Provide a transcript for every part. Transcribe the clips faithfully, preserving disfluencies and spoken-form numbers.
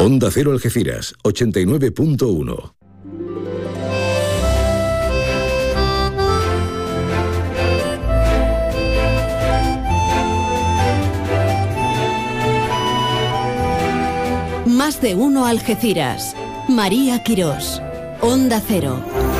Onda Cero Algeciras, ochenta y nueve punto uno. Más de uno Algeciras. María Quirós, Onda Cero.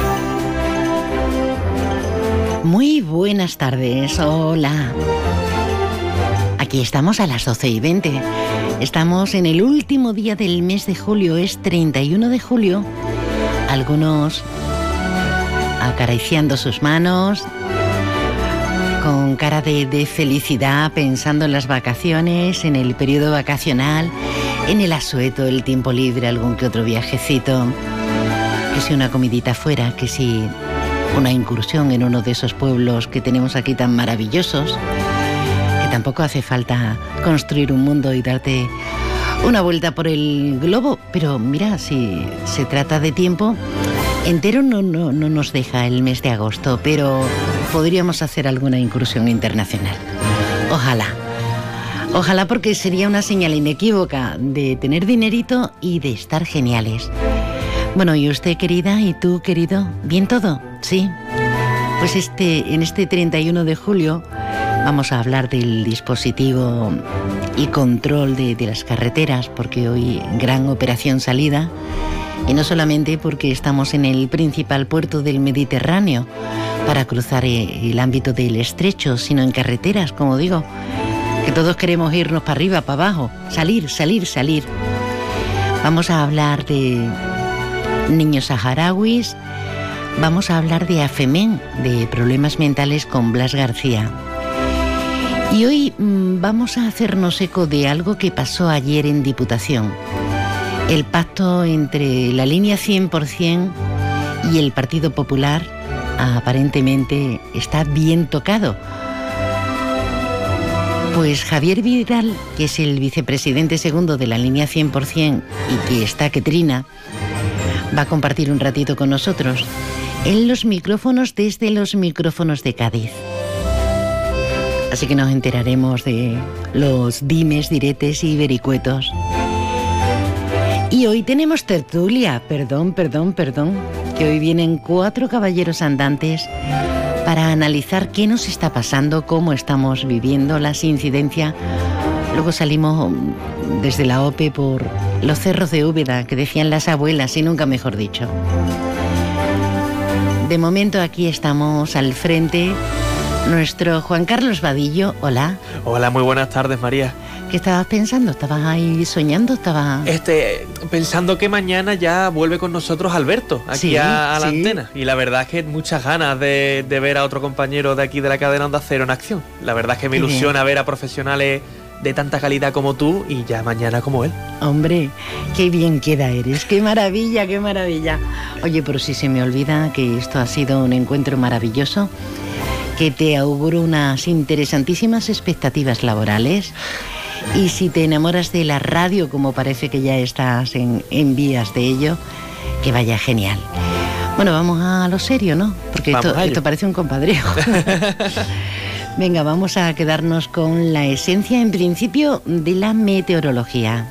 Muy buenas tardes, hola. Aquí estamos a las doce y veinte. Estamos en el último día del mes de julio, es treinta y uno de julio. Algunos acariciando sus manos, con cara de, de felicidad, pensando en las vacaciones, en el periodo vacacional, en el asueto, el tiempo libre, algún que otro viajecito, que si una comidita fuera, que si una incursión en uno de esos pueblos que tenemos aquí tan maravillosos, que tampoco hace falta construir un mundo y darte una vuelta por el globo, pero mira, si se trata de tiempo, entero no, no, no nos deja el mes de agosto, pero podríamos hacer alguna incursión internacional. Ojalá. Ojalá, porque sería una señal inequívoca de tener dinerito y de estar geniales. Bueno, y usted, querida, y tú, querido, ¿bien todo? Sí. Pues este, en este treinta y uno de julio vamos a hablar del dispositivo y control de, de las carreteras, porque hoy gran operación salida, y no solamente porque estamos en el principal puerto del Mediterráneo para cruzar el ámbito del estrecho, sino en carreteras, como digo, que todos queremos irnos para arriba, para abajo, salir, salir, salir. Vamos a hablar de niños saharauis, vamos a hablar de AFEMEN, de problemas mentales con Blas García. Y hoy mmm, vamos a hacernos eco de algo que pasó ayer en Diputación. El pacto entre la línea cien por ciento y el Partido Popular aparentemente está bien tocado. Pues Javier Vidal, que es el vicepresidente segundo de la línea cien por ciento y que está que trina, va a compartir un ratito con nosotros en los micrófonos, desde los micrófonos de Cádiz. Así que nos enteraremos de los dimes, diretes y vericuetos. Y hoy tenemos tertulia, perdón, perdón, perdón, que hoy vienen cuatro caballeros andantes para analizar qué nos está pasando, cómo estamos viviendo las incidencias. Luego salimos desde la O P E por los cerros de Úbeda, que decían las abuelas, y nunca mejor dicho. De momento aquí estamos al frente nuestro Juan Carlos Vadillo. Hola. Hola, muy buenas tardes, María. ¿Qué estabas pensando? ¿Estabas ahí soñando? ¿Estabas...? Este, pensando que mañana ya vuelve con nosotros Alberto, aquí sí, a, a la sí. antena. Y la verdad es que muchas ganas de, de ver a otro compañero de aquí de la cadena Onda Cero en acción. La verdad es que me Qué ilusiona bien. ver a profesionales de tanta calidad como tú y ya mañana como él. Hombre, qué bien queda eres, qué maravilla, qué maravilla. Oye, pero si se me olvida que esto ha sido un encuentro maravilloso, que te auguro unas interesantísimas expectativas laborales. Y si te enamoras de la radio, como parece que ya estás en, en vías de ello, que vaya genial. Bueno, vamos a lo serio, ¿no? Porque esto, esto parece un compadreo. Venga, vamos a quedarnos con la esencia, en principio, de la meteorología.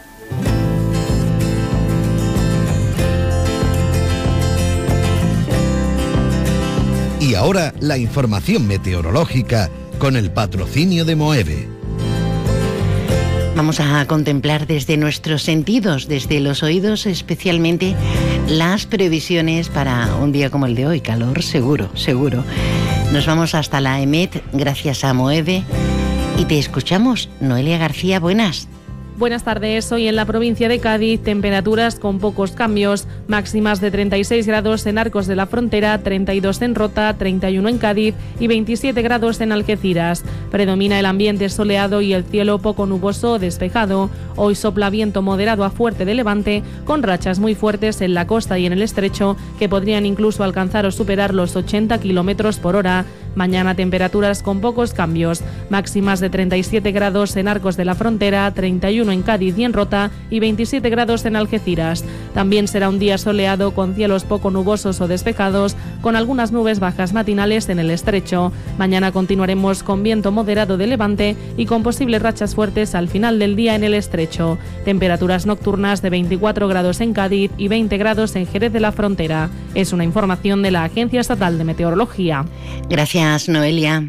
Y ahora la información meteorológica con el patrocinio de Moeve. Vamos a contemplar desde nuestros sentidos, desde los oídos especialmente, las previsiones para un día como el de hoy. Calor seguro, seguro. Nos vamos hasta la EMET gracias a Moeve y te escuchamos. Noelia García, buenas. Buenas tardes. Hoy en la provincia de Cádiz, temperaturas con pocos cambios, máximas de treinta y seis grados en Arcos de la Frontera, treinta y dos en Rota, treinta y uno en Cádiz y veintisiete grados en Algeciras. Predomina el ambiente soleado y el cielo poco nuboso o despejado. Hoy sopla viento moderado a fuerte de levante, con rachas muy fuertes en la costa y en el estrecho, que podrían incluso alcanzar o superar los ochenta kilómetros por hora. Mañana temperaturas con pocos cambios, máximas de treinta y siete grados en Arcos de la Frontera, treinta y uno en Cádiz y en Rota y veintisiete grados en Algeciras. También será un día soleado con cielos poco nubosos o despejados, con algunas nubes bajas matinales en el estrecho. Mañana continuaremos con viento moderado de levante y con posibles rachas fuertes al final del día en el estrecho. Temperaturas nocturnas de veinticuatro grados en Cádiz y veinte grados en Jerez de la Frontera. Es una información de la Agencia Estatal de Meteorología. Gracias, Noelia.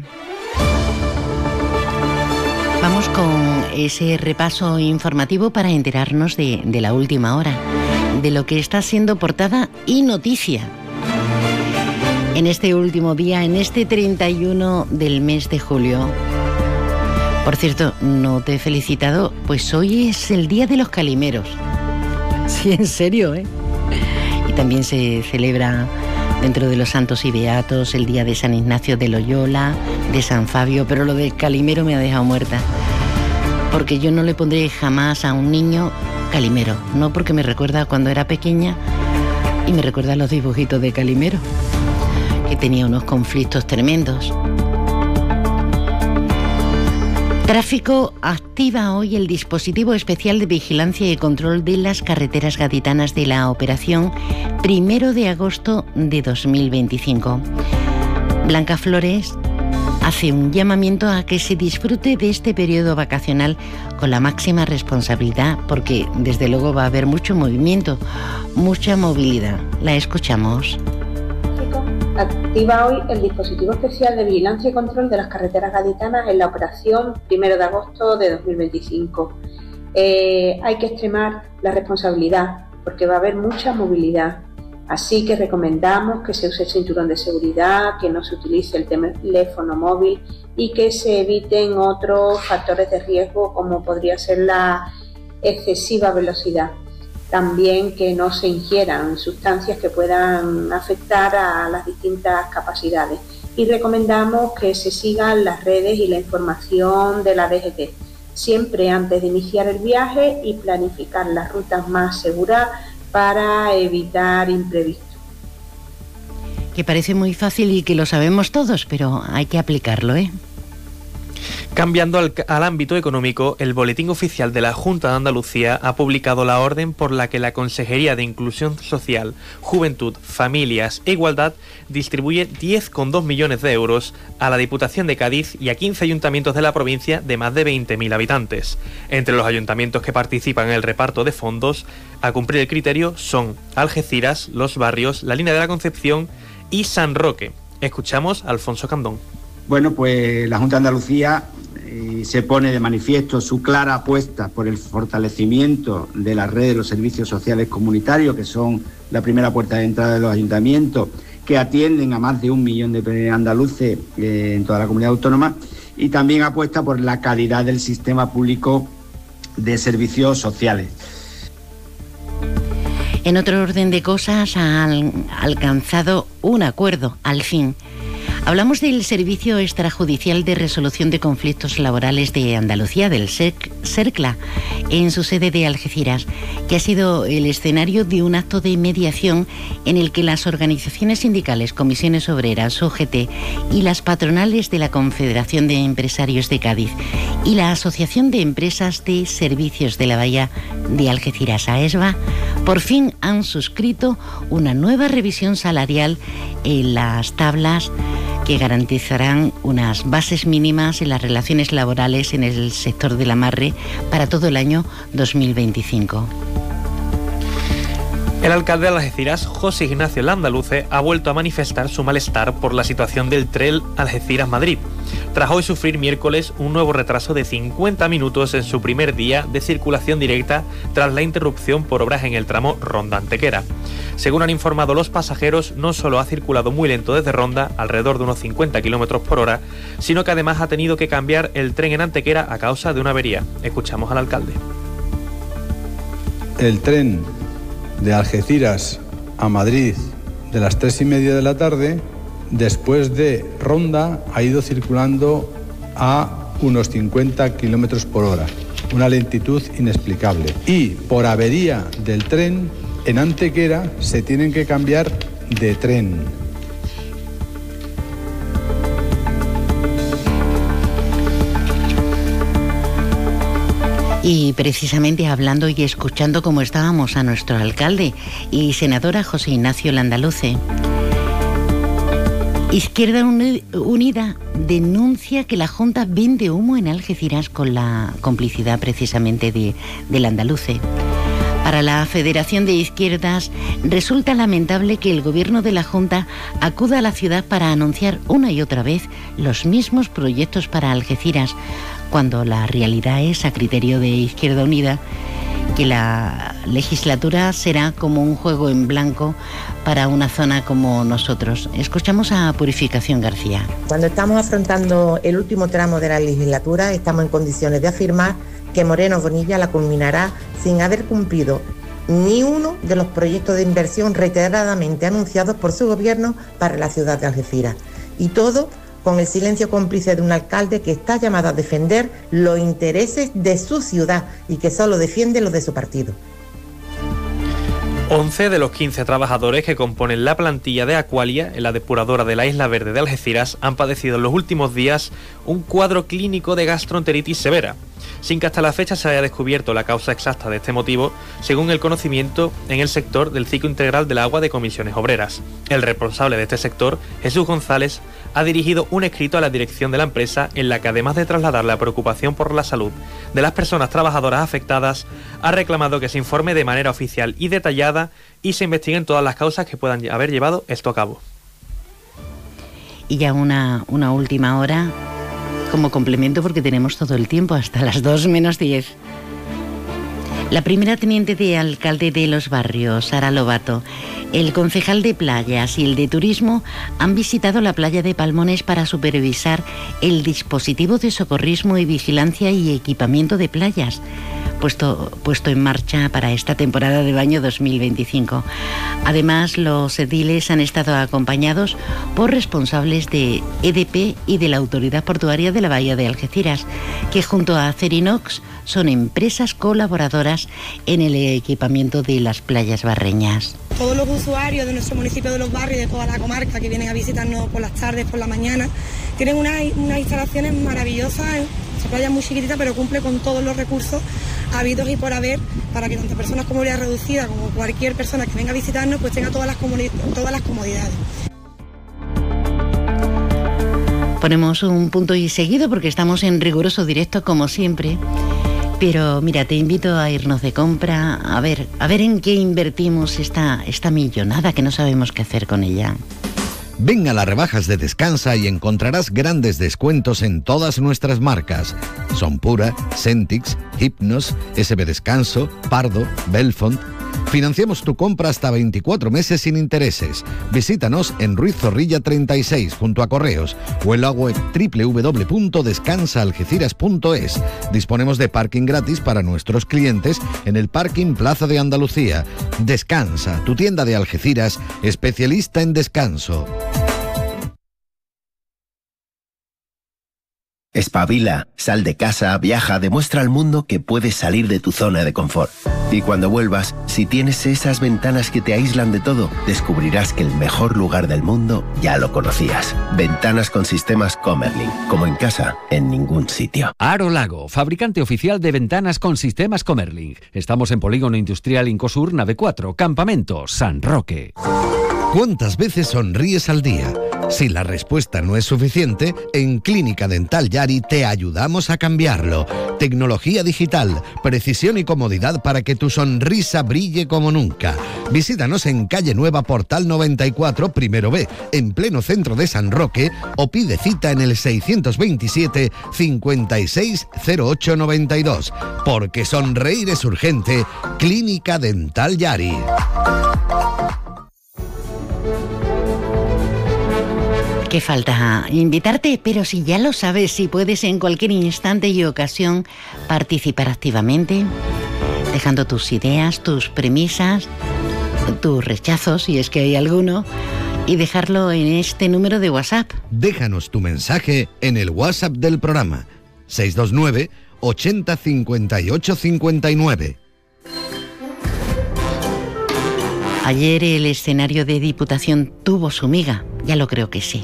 Vamos con ese repaso informativo para enterarnos de, de la última hora, de lo que está siendo portada y noticia en este último día, en este treinta y uno del mes de julio. Por cierto, no te he felicitado, pues hoy es el Día de los Calimeros. Sí, en serio, ¿eh? Y también se celebra dentro de los santos y beatos el día de San Ignacio de Loyola, de San Fabio, pero lo de Calimero me ha dejado muerta. Porque yo no le pondré jamás a un niño Calimero, no porque me recuerda cuando era pequeña y me recuerda los dibujitos de Calimero, que tenía unos conflictos tremendos. Tráfico activa hoy el dispositivo especial de vigilancia y control de las carreteras gaditanas de la operación primero de agosto de dos mil veinticinco. Blanca Flores hace un llamamiento a que se disfrute de este periodo vacacional con la máxima responsabilidad, porque desde luego va a haber mucho movimiento, mucha movilidad. La escuchamos. Activa hoy el dispositivo especial de vigilancia y control de las carreteras gaditanas en la operación primero de agosto de dos mil veinticinco. Eh, hay que extremar la responsabilidad porque va a haber mucha movilidad. Así que recomendamos que se use el cinturón de seguridad, que no se utilice el teléfono móvil y que se eviten otros factores de riesgo como podría ser la excesiva velocidad. También que no se ingieran sustancias que puedan afectar a las distintas capacidades. Y recomendamos que se sigan las redes y la información de la D G T, siempre antes de iniciar el viaje y planificar las rutas más seguras para evitar imprevistos. Que parece muy fácil y que lo sabemos todos, pero hay que aplicarlo, ¿eh? Cambiando al, al ámbito económico, el Boletín Oficial de la Junta de Andalucía ha publicado la orden por la que la Consejería de Inclusión Social, Juventud, Familias e Igualdad distribuye diez coma dos millones de euros a la Diputación de Cádiz y a quince ayuntamientos de la provincia de más de veinte mil habitantes. Entre los ayuntamientos que participan en el reparto de fondos a cumplir el criterio son Algeciras, Los Barrios, La Línea de la Concepción y San Roque. Escuchamos a Alfonso Candón. Bueno, pues la Junta de Andalucía eh, se pone de manifiesto su clara apuesta por el fortalecimiento de la red de los servicios sociales comunitarios, que son la primera puerta de entrada de los ayuntamientos, que atienden a más de un millón de andaluces eh, en toda la comunidad autónoma, y también apuesta por la calidad del sistema público de servicios sociales. En otro orden de cosas, han alcanzado un acuerdo, al fin. Hablamos del Servicio Extrajudicial de Resolución de Conflictos Laborales de Andalucía, del SERCLA, en su sede de Algeciras, que ha sido el escenario de un acto de mediación en el que las organizaciones sindicales, comisiones obreras, O G T y las patronales de la Confederación de Empresarios de Cádiz y la Asociación de Empresas de Servicios de la Bahía de Algeciras, AESBA, por fin han suscrito una nueva revisión salarial en las tablas que garantizarán unas bases mínimas en las relaciones laborales en el sector del amarre para todo el año dos mil veinticinco. El alcalde de Algeciras, José Ignacio Landaluce, ha vuelto a manifestar su malestar por la situación del tren Algeciras-Madrid, tras hoy sufrir miércoles un nuevo retraso de cincuenta minutos en su primer día de circulación directa tras la interrupción por obras en el tramo Ronda-Antequera. Según han informado los pasajeros, no solo ha circulado muy lento desde Ronda, alrededor de unos cincuenta kilómetros por hora, sino que además ha tenido que cambiar el tren en Antequera a causa de una avería. Escuchamos al alcalde. El tren de Algeciras a Madrid de las tres y media de la tarde, después de Ronda, ha ido circulando a unos cincuenta kilómetros por hora, una lentitud inexplicable. Y por avería del tren, en Antequera se tienen que cambiar de tren. Y precisamente hablando y escuchando como estábamos a nuestro alcalde y senadora José Ignacio Landaluce, Izquierda Unida denuncia que la Junta vende humo en Algeciras con la complicidad precisamente de, de Landaluce. Para la Federación de Izquierdas resulta lamentable que el gobierno de la Junta acuda a la ciudad para anunciar una y otra vez los mismos proyectos para Algeciras, cuando la realidad es, a criterio de Izquierda Unida, que la legislatura será como un juego en blanco para una zona como nosotros. Escuchamos a Purificación García. Cuando estamos afrontando el último tramo de la legislatura, estamos en condiciones de afirmar que Moreno Bonilla la culminará sin haber cumplido ni uno de los proyectos de inversión reiteradamente anunciados por su gobierno para la ciudad de Algeciras. Y todo con el silencio cómplice de un alcalde que está llamado a defender los intereses de su ciudad y que solo defiende los de su partido. once de los quince trabajadores que componen la plantilla de Aqualia, en la depuradora de la Isla Verde de Algeciras, han padecido en los últimos días un cuadro clínico de gastroenteritis severa, sin que hasta la fecha se haya descubierto la causa exacta de este motivo, según el conocimiento en el sector del ciclo integral del agua de Comisiones Obreras. El responsable de este sector, Jesús González, ha dirigido un escrito a la dirección de la empresa en la que, además de trasladar la preocupación por la salud de las personas trabajadoras afectadas, ha reclamado que se informe de manera oficial y detallada y se investiguen todas las causas que puedan haber llevado esto a cabo. Y ya una, una última hora como complemento, porque tenemos todo el tiempo hasta las dos menos diez. La primera teniente de alcalde de Los Barrios, Sara Lobato, el concejal de playas y el de turismo han visitado la playa de Palmones para supervisar el dispositivo de socorrismo y vigilancia y equipamiento de playas puesto, puesto en marcha para esta temporada de baño dos mil veinticinco. Además, los ediles han estado acompañados por responsables de E D P y de la Autoridad Portuaria de la Bahía de Algeciras, que junto a Acerinox son empresas colaboradoras en el equipamiento de las playas barreñas. Todos los usuarios de nuestro municipio de Los Barrios y de toda la comarca que vienen a visitarnos por las tardes, por la mañana, tienen unas, unas instalaciones maravillosas. Esta playa es muy chiquitita, pero cumple con todos los recursos habidos y por haber para que tanto personas con movilidad reducida como cualquier persona que venga a visitarnos pues tenga todas las, todas las comodidades. Ponemos un punto y seguido porque estamos en riguroso directo como siempre. Pero mira, te invito a irnos de compra, a ver, a ver en qué invertimos esta, esta millonada que no sabemos qué hacer con ella. Ven a las rebajas de Descansa y encontrarás grandes descuentos en todas nuestras marcas. Son Pura, Centix, Hypnos, S B Descanso, Pardo, Belfont. Financiamos tu compra hasta veinticuatro meses sin intereses. Visítanos en Ruiz Zorrilla treinta y seis junto a Correos o en la web doble u doble u doble u punto descansa algeciras punto es. Disponemos de parking gratis para nuestros clientes en el parking Plaza de Andalucía. Descansa, tu tienda de Algeciras, especialista en descanso. Espabila, sal de casa, viaja, demuestra al mundo que puedes salir de tu zona de confort. Y cuando vuelvas, si tienes esas ventanas que te aíslan de todo, descubrirás que el mejor lugar del mundo ya lo conocías. Ventanas con sistemas Comerlin, como en casa, en ningún sitio. Aro Lago, fabricante oficial de ventanas con sistemas Comerlin. Estamos en Polígono Industrial Incosur, nave cuatro, Campamento, San Roque. ¿Cuántas veces sonríes al día? Si la respuesta no es suficiente, en Clínica Dental Yari te ayudamos a cambiarlo. Tecnología digital, precisión y comodidad para que tu sonrisa brille como nunca. Visítanos en Calle Nueva Portal noventa y cuatro, primero B, en pleno centro de San Roque, o pide cita en el seiscientos veintisiete, cincuenta y seis, cero ocho noventa y dos. Porque sonreír es urgente. Clínica Dental Yari. ¿Qué falta? Invitarte, pero si ya lo sabes, si puedes en cualquier instante y ocasión participar activamente, dejando tus ideas, tus premisas, tus rechazos, si es que hay alguno, y dejarlo en este número de WhatsApp. Déjanos tu mensaje en el WhatsApp del programa, seis dos nueve, ochenta, cincuenta y ocho, cincuenta y nueve. Ayer el escenario de Diputación tuvo su miga, ya lo creo que sí.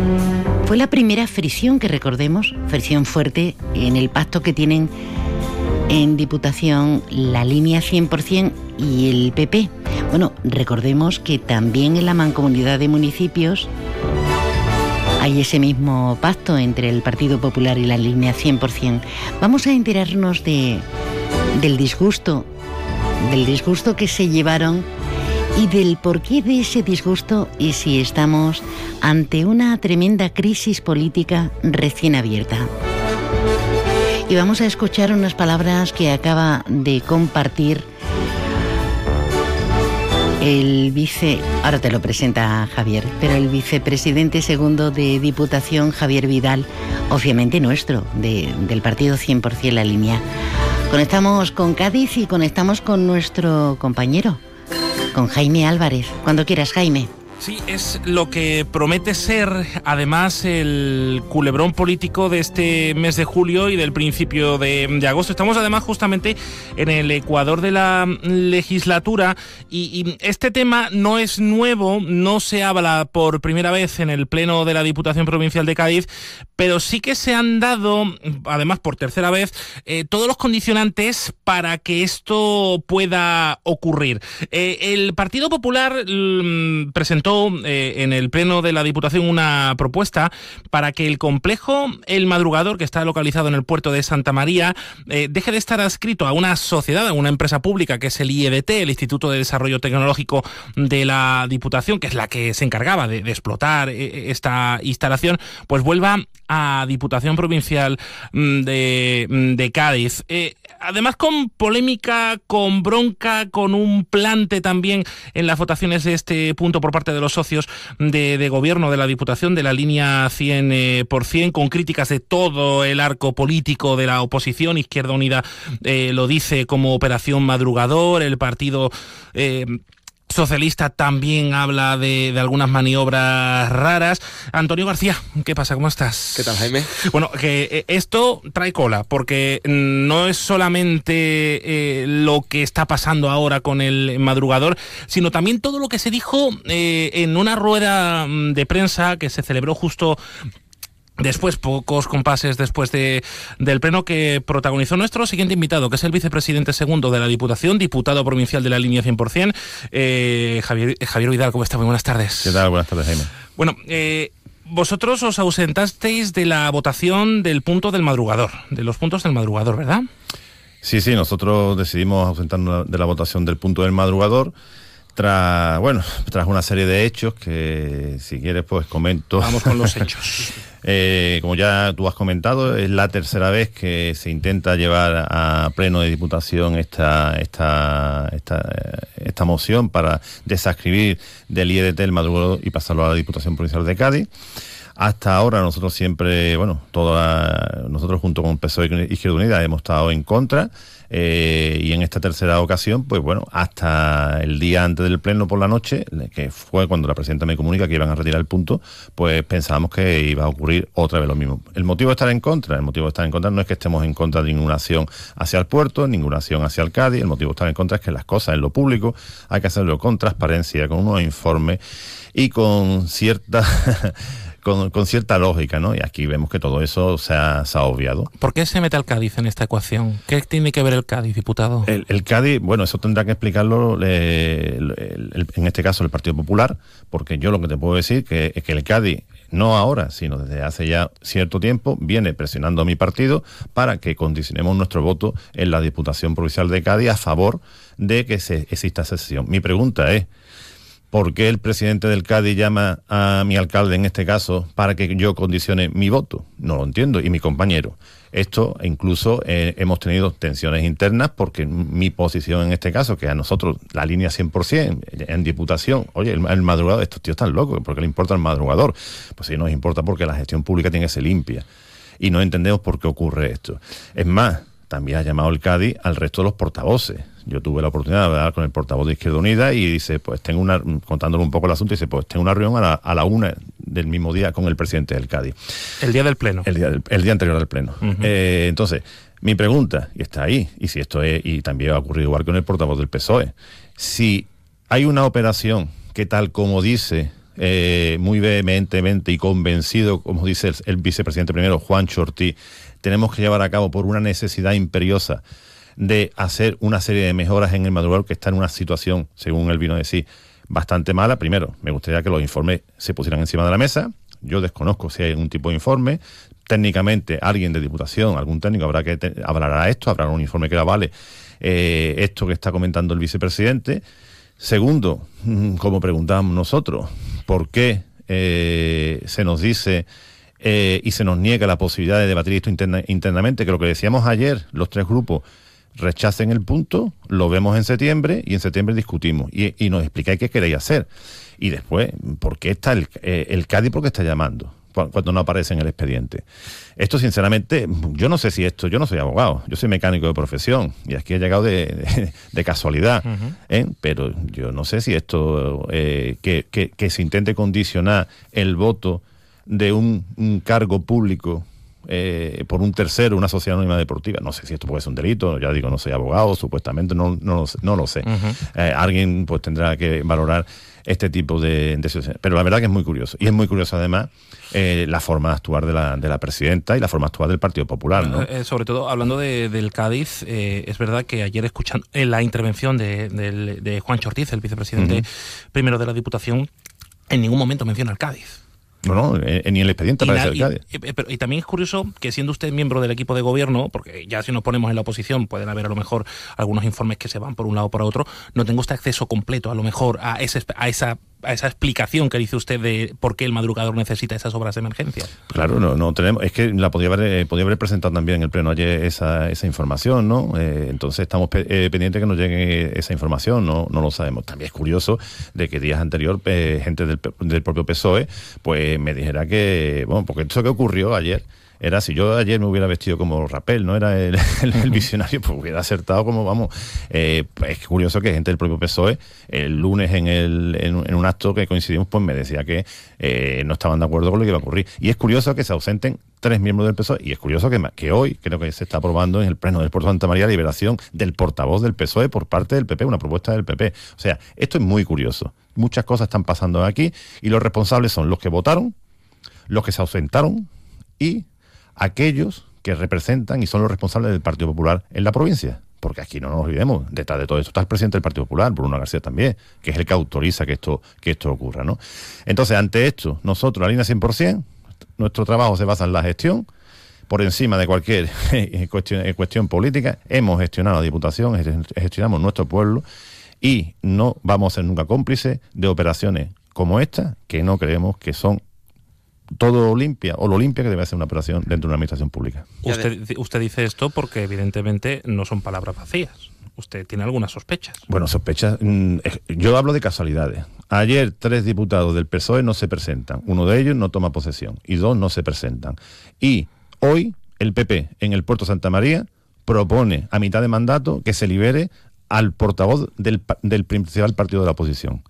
Fue la primera fricción que recordemos, fricción fuerte en el pacto que tienen en Diputación la línea cien por ciento y el P P. Bueno, recordemos que también en la Mancomunidad de Municipios hay ese mismo pacto entre el Partido Popular y la línea cien por ciento. Vamos a enterarnos de, del disgusto, del disgusto que se llevaron y del porqué de ese disgusto y si estamos ante una tremenda crisis política recién abierta. Y vamos a escuchar unas palabras que acaba de compartir el vice, ahora te lo presenta Javier, pero el vicepresidente segundo de Diputación, Javier Vidal, obviamente nuestro, de, del partido cien por ciento La Línea. Conectamos con Cádiz y conectamos con nuestro compañero, con Jaime Álvarez. Cuando quieras, Jaime. Sí, es lo que promete ser, además, el culebrón político de este mes de julio y del principio de, de agosto. Estamos, además, justamente en el ecuador de la legislatura y, y este tema no es nuevo, no se habla por primera vez en el Pleno de la Diputación Provincial de Cádiz, pero sí que se han dado, además por tercera vez, eh, todos los condicionantes para que esto pueda ocurrir. Eh, el Partido Popular mmm, presentó Eh, en el Pleno de la Diputación una propuesta para que el complejo El Madrugador, que está localizado en el puerto de Santa María, eh, deje de estar adscrito a una sociedad, a una empresa pública que es el I E D T, el Instituto de Desarrollo Tecnológico de la Diputación, que es la que se encargaba de, de explotar eh, esta instalación, pues vuelva a Diputación Provincial de, de Cádiz. Eh, además, con polémica, con bronca, con un plante también en las votaciones de este punto por parte de los socios de, de gobierno de la Diputación, de la línea cien por ciento, con críticas de todo el arco político de la oposición. Izquierda Unida eh, lo dice como Operación Madrugador, el partido Eh, socialista también habla de, de algunas maniobras raras. Antonio García, ¿qué pasa? ¿Cómo estás? ¿Qué tal, Jaime? Bueno, que esto trae cola, porque no es solamente eh, lo que está pasando ahora con el Madrugador, sino también todo lo que se dijo eh, en una rueda de prensa que se celebró justo después, pocos compases después de, del pleno, que protagonizó nuestro siguiente invitado, que es el vicepresidente segundo de la Diputación, diputado provincial de la línea cien por ciento, eh, Javier, Javier Vidal. ¿Cómo está? Muy buenas tardes. ¿Qué tal? Buenas tardes, Jaime. Bueno, eh, vosotros os ausentasteis de la votación del punto del Madrugador, de los puntos del Madrugador, ¿verdad? Sí, sí, nosotros decidimos ausentarnos de la votación del punto del Madrugador, tras, bueno, tras una serie de hechos que, si quieres, pues comento. Vamos con los hechos. eh, como ya tú has comentado, es la tercera vez que se intenta llevar a pleno de Diputación esta, esta, esta, esta moción para desadscribir del I E D T el Madrugador y pasarlo a la Diputación Provincial de Cádiz. Hasta ahora nosotros siempre, bueno, toda, nosotros junto con P S O E y Izquierda Unida hemos estado en contra. Eh, y en esta tercera ocasión, pues bueno, hasta el día antes del pleno por la noche, que fue cuando la presidenta me comunica que iban a retirar el punto, pues pensábamos que iba a ocurrir otra vez lo mismo. El motivo de estar en contra, el motivo de estar en contra no es que estemos en contra de ninguna acción hacia el puerto, ninguna acción hacia el Cádiz. El motivo de estar en contra es que las cosas en lo público hay que hacerlo con transparencia, con unos informes y con cierta... Con, con cierta lógica, ¿no? Y aquí vemos que todo eso se ha, se ha obviado. ¿Por qué se mete el Cádiz en esta ecuación? ¿Qué tiene que ver el Cádiz, diputado? El, el Cádiz, bueno, eso tendrá que explicarlo eh, el, el, el, en este caso el Partido Popular, porque yo lo que te puedo decir que, es que el Cádiz, no ahora, sino desde hace ya cierto tiempo, viene presionando a mi partido para que condicionemos nuestro voto en la Diputación Provincial de Cádiz a favor de que se exista esa sesión. Mi pregunta es, ¿por qué el presidente del Cádiz llama a mi alcalde, en este caso, para que yo condicione mi voto? No lo entiendo. Y mi compañero. Esto, incluso, eh, hemos tenido tensiones internas porque mi posición en este caso, que a nosotros, la línea cien por ciento, en Diputación, oye, el, el madrugador, estos tíos están locos, ¿por qué le importa el madrugador? Pues sí, nos importa porque la gestión pública tiene que ser limpia. Y no entendemos por qué ocurre esto. Es más, también ha llamado el Cádiz al resto de los portavoces. Yo tuve la oportunidad de hablar con el portavoz de Izquierda Unida y dice, pues tengo una, contándole un poco el asunto, dice, pues tengo una reunión a la, a la una del mismo día con el presidente del Cádiz. El día del pleno. El día, del, el día anterior al pleno. Uh-huh. Eh, entonces, mi pregunta, y está ahí, y si esto es, y también ha ocurrido igual con el portavoz del P S O E, si hay una operación que tal como dice, eh, muy vehementemente y convencido, como dice el, el vicepresidente primero, Juancho Ortiz, tenemos que llevar a cabo por una necesidad imperiosa, de hacer una serie de mejoras en el madrugador, que está en una situación, según él vino a decir, bastante mala. Primero, me gustaría que los informes se pusieran encima de la mesa. Yo desconozco si hay algún tipo de informe. Técnicamente, alguien de Diputación, algún técnico habrá que te, hablará esto, habrá un informe que avale eh, esto que está comentando el vicepresidente. Segundo, como preguntamos nosotros, ¿por qué eh, se nos dice eh, y se nos niega la posibilidad de debatir esto interna, internamente? Que lo que decíamos ayer, los tres grupos rechacen el punto, lo vemos en septiembre y en septiembre discutimos y, y nos explicáis qué queréis hacer. Y después, ¿por qué está el, eh, el Cádiz? ¿Por qué está llamando cuando no aparece en el expediente? Esto, sinceramente, yo no sé si esto, yo no soy abogado, yo soy mecánico de profesión y aquí he llegado de, de, de casualidad, uh-huh. ¿eh? Pero yo no sé si esto, eh, que, que, que se intente condicionar el voto de un, un cargo público Eh, por un tercero, una sociedad anónima deportiva. No sé si esto puede ser un delito, ya digo, no soy abogado, supuestamente no, no, no lo sé. Uh-huh. Eh, alguien pues tendrá que valorar este tipo de, de situaciones. Pero la verdad que es muy curioso. Y es muy curioso además eh, la forma de actuar de la, de la presidenta y la forma de actuar del Partido Popular, ¿no? Eh, sobre todo, hablando de, del Cádiz, eh, es verdad que ayer escuchando en la intervención de, de, de Juancho Ortiz, el vicepresidente uh-huh. primero de la Diputación, en ningún momento menciona al Cádiz. No, no, eh, ni el expediente aparece el Cádiz. Y, y, pero, y también es curioso que siendo usted miembro del equipo de gobierno, porque ya si nos ponemos en la oposición pueden haber a lo mejor algunos informes que se van por un lado o por otro, no tengo este acceso completo a lo mejor a, ese, a esa a esa explicación que dice usted de por qué el madrugador necesita esas obras de emergencia. Claro, no, no tenemos, es que la podía haber, eh, podía haber presentado también en el pleno ayer esa, esa información, ¿no? Eh, entonces estamos pe- eh, pendientes que nos llegue esa información, no, no lo sabemos. También es curioso de que días anterior eh, gente del, del propio P S O E pues me dijera que, bueno, porque eso que ocurrió ayer era, si yo ayer me hubiera vestido como Rapel, no era el, el, el visionario, pues hubiera acertado como, vamos, eh, es curioso que gente del propio P S O E, el lunes en, el, en, en un acto que coincidimos, pues me decía que eh, no estaban de acuerdo con lo que iba a ocurrir. Y es curioso que se ausenten tres miembros del P S O E, y es curioso que, que hoy creo que se está aprobando en el pleno del Puerto de Santa María la liberación del portavoz del P S O E por parte del P P, una propuesta del P P. O sea, esto es muy curioso. Muchas cosas están pasando aquí, y los responsables son los que votaron, los que se ausentaron, y aquellos que representan y son los responsables del Partido Popular en la provincia. Porque aquí no nos olvidemos, detrás de todo esto está el presidente del Partido Popular, Bruno García también, que es el que autoriza que esto, que esto ocurra, ¿no? Entonces, ante esto, nosotros, la línea cien por ciento, nuestro trabajo se basa en la gestión, por encima de cualquier cuestión, cuestión política. Hemos gestionado la Diputación, gestionamos nuestro pueblo, y no vamos a ser nunca cómplices de operaciones como esta, que no creemos que son todo limpia, o lo limpia que debe ser una operación dentro de una administración pública. Usted, usted dice esto porque evidentemente no son palabras vacías. Usted tiene algunas sospechas. Bueno, sospechas, yo hablo de casualidades. Ayer tres diputados del P S O E no se presentan. Uno de ellos no toma posesión y dos no se presentan. Y hoy el P P en el Puerto de Santa María propone a mitad de mandato que se libere al portavoz del, del principal partido de la oposición.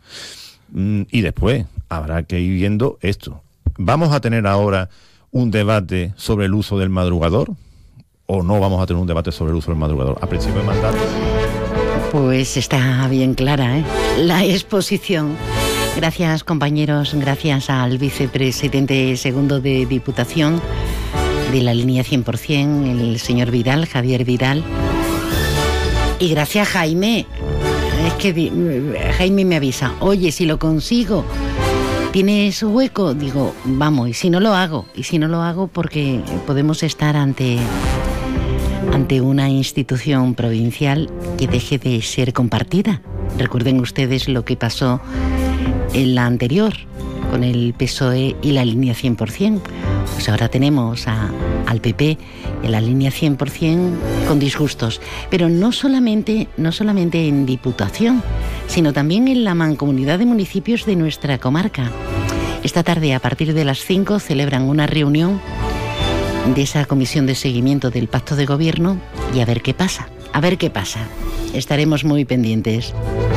Y después habrá que ir viendo esto. ¿Vamos a tener ahora un debate sobre el uso del madrugador? ¿O no vamos a tener un debate sobre el uso del madrugador a principio de mandato? Pues está bien clara, ¿eh? La exposición. Gracias, compañeros, gracias al vicepresidente segundo de Diputación de la línea cien por ciento, el señor Vidal, Javier Vidal. Y gracias, Jaime. Es que Jaime me avisa, oye, si lo consigo, ¿tienes hueco? Digo, vamos, y si no lo hago, y si no lo hago porque podemos estar ante, ante una institución provincial que deje de ser compartida. Recuerden ustedes lo que pasó en la anterior, con el P S O E y la línea cien por ciento. Pues ahora tenemos a, al P P en la línea cien por ciento con disgustos. Pero no solamente, no solamente en Diputación, sino también en la mancomunidad de municipios de nuestra comarca. Esta tarde, a partir de las cinco, celebran una reunión de esa comisión de seguimiento del Pacto de Gobierno y a ver qué pasa, a ver qué pasa. Estaremos muy pendientes.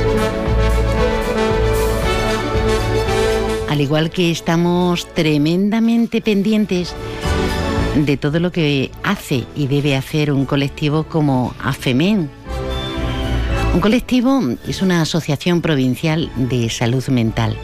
Al igual que estamos tremendamente pendientes de todo lo que hace y debe hacer un colectivo como AFEMEN. Un colectivo es una asociación provincial de salud mental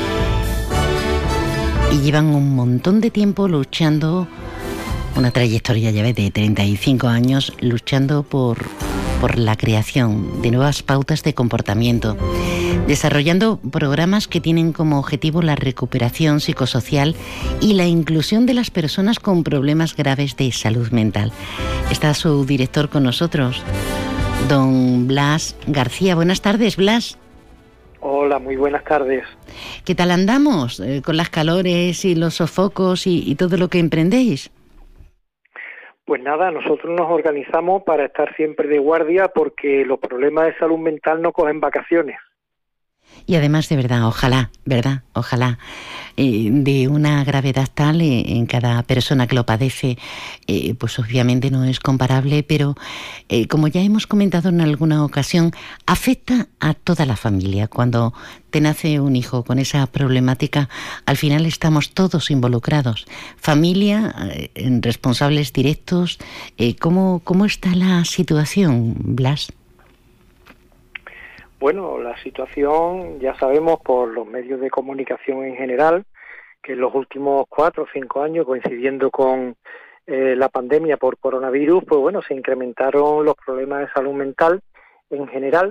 y llevan un montón de tiempo luchando, una trayectoria ya ves de treinta y cinco años, luchando por, por la creación de nuevas pautas de comportamiento, desarrollando programas que tienen como objetivo la recuperación psicosocial y la inclusión de las personas con problemas graves de salud mental. Está su director con nosotros, don Blas García. Buenas tardes, Blas. Hola, muy buenas tardes. ¿Qué tal andamos eh, con las calores y los sofocos y, y todo lo que emprendéis? Pues nada, nosotros nos organizamos para estar siempre de guardia porque los problemas de salud mental no cogen vacaciones. Y además, de verdad, ojalá, ¿verdad? Ojalá, eh, de una gravedad tal eh, en cada persona que lo padece, eh, pues obviamente no es comparable, pero eh, como ya hemos comentado en alguna ocasión, afecta a toda la familia. Cuando te nace un hijo con esa problemática, al final estamos todos involucrados. Familia, eh, responsables directos. Eh, ¿cómo, ¿Cómo está la situación, Blas? Bueno, la situación ya sabemos por los medios de comunicación en general, que en los últimos cuatro o cinco años, coincidiendo con eh, la pandemia por coronavirus, pues bueno, se incrementaron los problemas de salud mental en general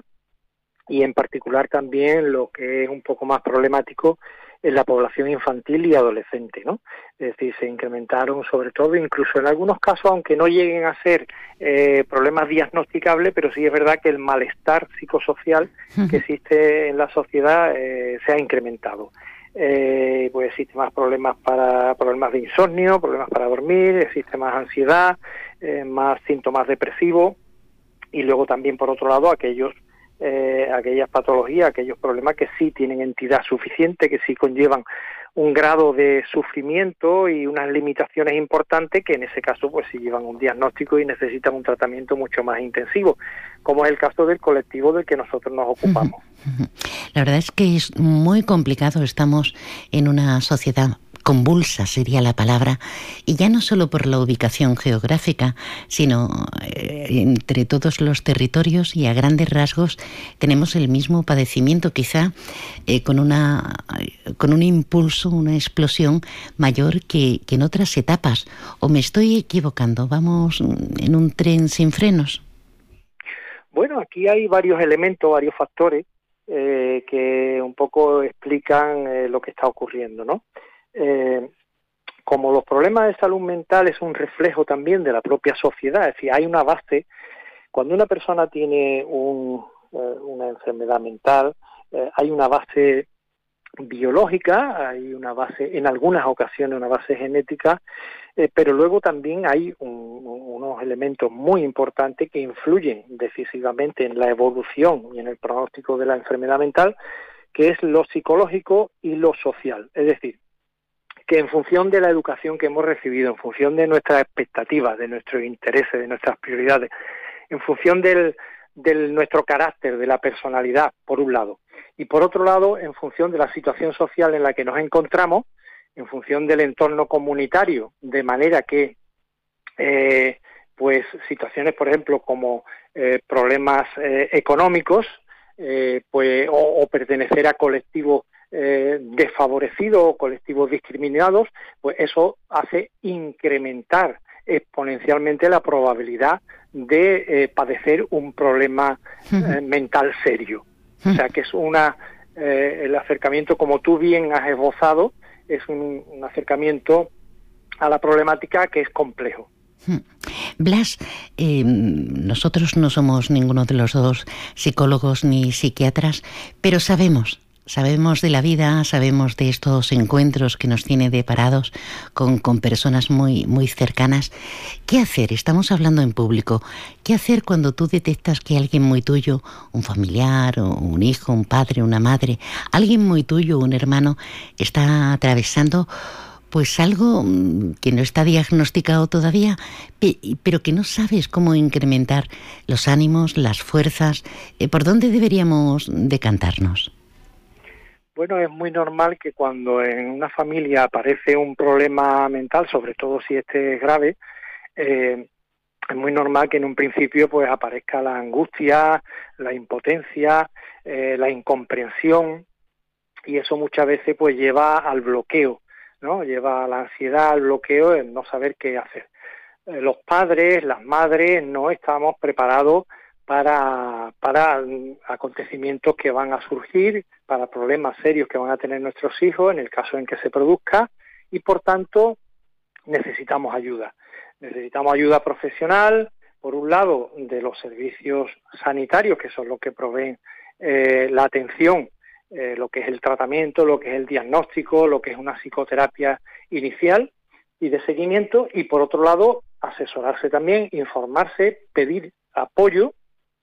y en particular también lo que es un poco más problemático en la población infantil y adolescente, ¿no? Es decir, se incrementaron sobre todo, incluso en algunos casos, aunque no lleguen a ser eh, problemas diagnosticables, pero sí es verdad que el malestar psicosocial que existe en la sociedad eh, se ha incrementado. Eh, pues existen más problemas para problemas de insomnio, problemas para dormir, existe más ansiedad, eh, más síntomas depresivos y luego también, por otro lado, aquellos Eh, aquellas patologías, aquellos problemas que sí tienen entidad suficiente, que sí conllevan un grado de sufrimiento y unas limitaciones importantes que en ese caso pues sí llevan un diagnóstico y necesitan un tratamiento mucho más intensivo, como es el caso del colectivo del que nosotros nos ocupamos. La verdad es que es muy complicado, estamos en una sociedad convulsa, sería la palabra, y ya no solo por la ubicación geográfica, sino eh, entre todos los territorios y a grandes rasgos tenemos el mismo padecimiento, quizá eh, con una con un impulso, una explosión mayor que, que en otras etapas. ¿O me estoy equivocando? ¿Vamos en un tren sin frenos? Bueno, aquí hay varios elementos, varios factores eh, que un poco explican eh, lo que está ocurriendo, ¿no? Eh, como los problemas de salud mental es un reflejo también de la propia sociedad, es decir, hay una base, cuando una persona tiene un, eh, una enfermedad mental, eh, hay una base biológica, hay una base, en algunas ocasiones una base genética, eh, pero luego también hay un, unos elementos muy importantes que influyen decisivamente en la evolución y en el pronóstico de la enfermedad mental, que es lo psicológico y lo social, es decir, que en función de la educación que hemos recibido, en función de nuestras expectativas, de nuestros intereses, de nuestras prioridades, en función del, del nuestro carácter, de la personalidad, por un lado, y por otro lado, en función de la situación social en la que nos encontramos, en función del entorno comunitario, de manera que eh, pues situaciones, por ejemplo, como eh, problemas eh, económicos, eh, pues o, o pertenecer a colectivos Eh, desfavorecidos o colectivos discriminados, pues eso hace incrementar exponencialmente la probabilidad de eh, padecer un problema eh, mental serio. O sea que es una eh, el acercamiento, como tú bien has esbozado, es un, un acercamiento a la problemática que es complejo. Blas, eh, nosotros no somos ninguno de los dos psicólogos ni psiquiatras, pero sabemos Sabemos de la vida, sabemos de estos encuentros que nos tiene deparados con, con personas muy, muy cercanas. ¿Qué hacer? Estamos hablando en público. ¿Qué hacer cuando tú detectas que alguien muy tuyo, un familiar, o un hijo, un padre, una madre, alguien muy tuyo, un hermano, está atravesando pues algo que no está diagnosticado todavía, pero que no sabes cómo incrementar los ánimos, las fuerzas? ¿Por dónde deberíamos decantarnos? Bueno, es muy normal que cuando en una familia aparece un problema mental, sobre todo si este es grave, eh, es muy normal que en un principio pues aparezca la angustia, la impotencia, eh, la incomprensión, y eso muchas veces pues lleva al bloqueo, ¿no? Lleva a la ansiedad, al bloqueo, el no saber qué hacer. Eh, los padres, las madres, no estamos preparados para, para acontecimientos que van a surgir, para problemas serios que van a tener nuestros hijos en el caso en que se produzca, y por tanto necesitamos ayuda. Necesitamos ayuda profesional, por un lado, de los servicios sanitarios, que son los que proveen eh, la atención, eh, lo que es el tratamiento, lo que es el diagnóstico, lo que es una psicoterapia inicial y de seguimiento, y por otro lado, asesorarse también, informarse, pedir apoyo,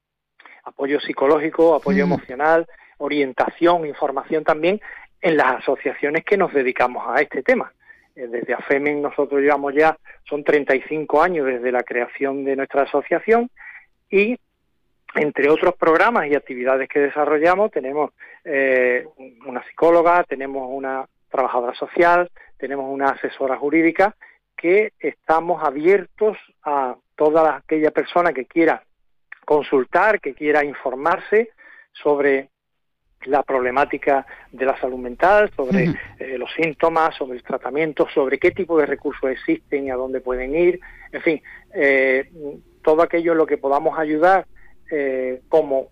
apoyo psicológico, apoyo mm. emocional, orientación, información también en las asociaciones que nos dedicamos a este tema. Desde AFEMEN nosotros llevamos ya, son treinta y cinco años desde la creación de nuestra asociación, y entre otros programas y actividades que desarrollamos tenemos eh, una psicóloga, tenemos una trabajadora social, tenemos una asesora jurídica, que estamos abiertos a toda aquella persona que quiera consultar, que quiera informarse sobre la problemática de la salud mental, sobre uh-huh. eh, los síntomas, sobre el tratamiento, sobre qué tipo de recursos existen y a dónde pueden ir, en fin, eh, todo aquello en lo que podamos ayudar eh, como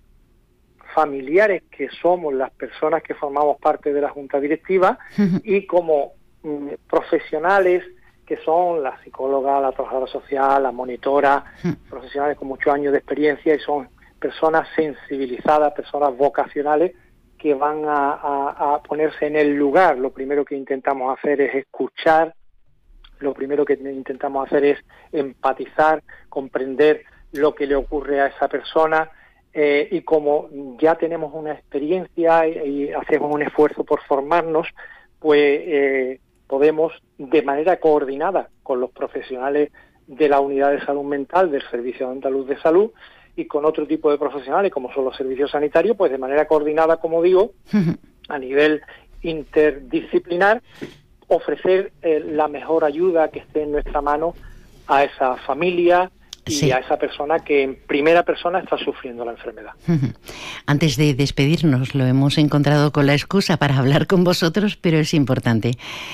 familiares que somos las personas que formamos parte de la Junta Directiva uh-huh. y como mm, profesionales que son la psicóloga, la trabajadora social, la monitora, uh-huh. profesionales con muchos años de experiencia, y son personas sensibilizadas, personas vocacionales que van a, a, a ponerse en el lugar. Lo primero que intentamos hacer es escuchar, lo primero que intentamos hacer es empatizar, comprender lo que le ocurre a esa persona, eh, y como ya tenemos una experiencia y, y hacemos un esfuerzo por formarnos, pues eh, podemos de manera coordinada con los profesionales de la Unidad de Salud Mental del Servicio Andaluz de Salud y con otro tipo de profesionales como son los servicios sanitarios, pues de manera coordinada, como digo, uh-huh. a nivel interdisciplinar, ofrecer eh, la mejor ayuda que esté en nuestra mano a esa familia y sí. a esa persona que en primera persona está sufriendo la enfermedad. Uh-huh. Antes de despedirnos, lo hemos encontrado con la excusa para hablar con vosotros, pero es importante.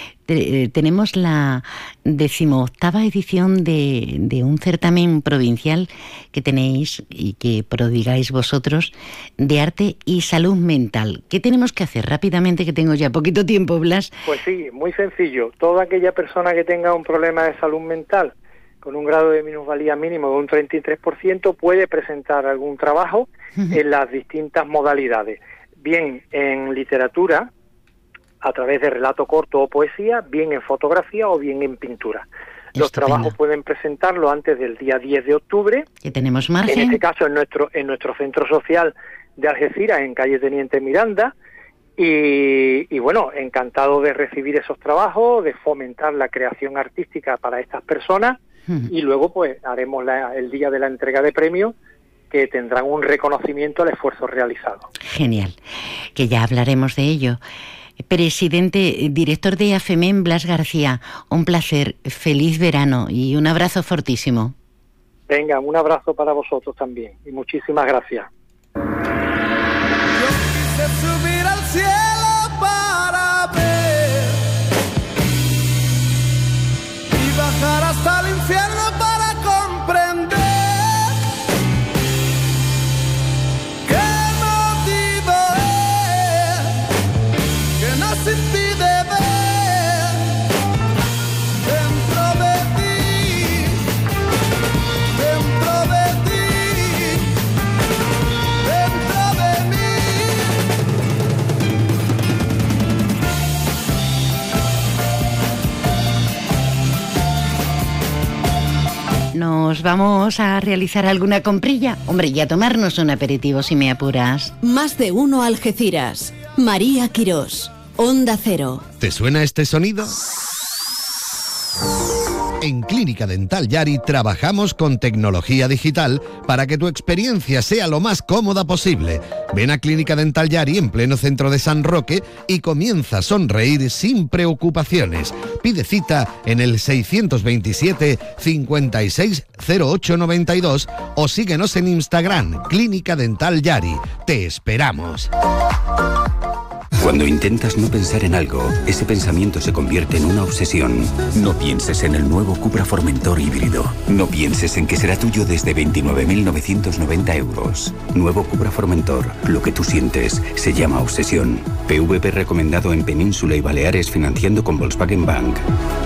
Te, tenemos la decimoctava edición de, de un certamen provincial que tenéis y que prodigáis vosotros de arte y salud mental. ¿Qué tenemos que hacer rápidamente, que tengo ya poquito tiempo, Blas? Pues sí, muy sencillo. Toda aquella persona que tenga un problema de salud mental con un grado de minusvalía mínimo de un treinta y tres por ciento puede presentar algún trabajo uh-huh. en las distintas modalidades, bien en literatura, a través de relato corto o poesía, bien en fotografía o bien en pintura. Los Estupendo. Trabajos pueden presentarlo antes del día diez de octubre. Que tenemos margen. En este caso en nuestro en nuestro centro social de Algeciras, en calle Teniente Miranda. Y, y bueno, encantado de recibir esos trabajos, de fomentar la creación artística para estas personas. Uh-huh. Y luego pues haremos la, el día de la entrega de premios, que tendrán un reconocimiento al esfuerzo realizado. Genial, que ya hablaremos de ello. Presidente, director de AFEMEN, Blas García, un placer, feliz verano y un abrazo fortísimo. Venga, un abrazo para vosotros también y muchísimas gracias. Yo quise subir al cielo para ver y bajar hasta el infierno para comprender qué motivo es que nos impide ver dentro de ti, dentro de ti, dentro de mí. ¿Nos vamos a realizar alguna comprilla? Hombre, y a tomarnos un aperitivo si me apuras. Más de uno Algeciras. María Quirós, Onda Cero. ¿Te suena este sonido? En Clínica Dental Yari trabajamos con tecnología digital para que tu experiencia sea lo más cómoda posible. Ven a Clínica Dental Yari en pleno centro de San Roque y comienza a sonreír sin preocupaciones. Pide cita en el seiscientos veintisiete, cincuenta y seis, cero ocho noventa y dos o síguenos en Instagram, Clínica Dental Yari. Te esperamos. Cuando intentas no pensar en algo, ese pensamiento se convierte en una obsesión. No pienses en el nuevo Cupra Formentor híbrido. No pienses en que será tuyo desde veintinueve mil novecientos noventa euros. Nuevo Cupra Formentor. Lo que tú sientes se llama obsesión. P V P recomendado en Península y Baleares financiando con Volkswagen Bank.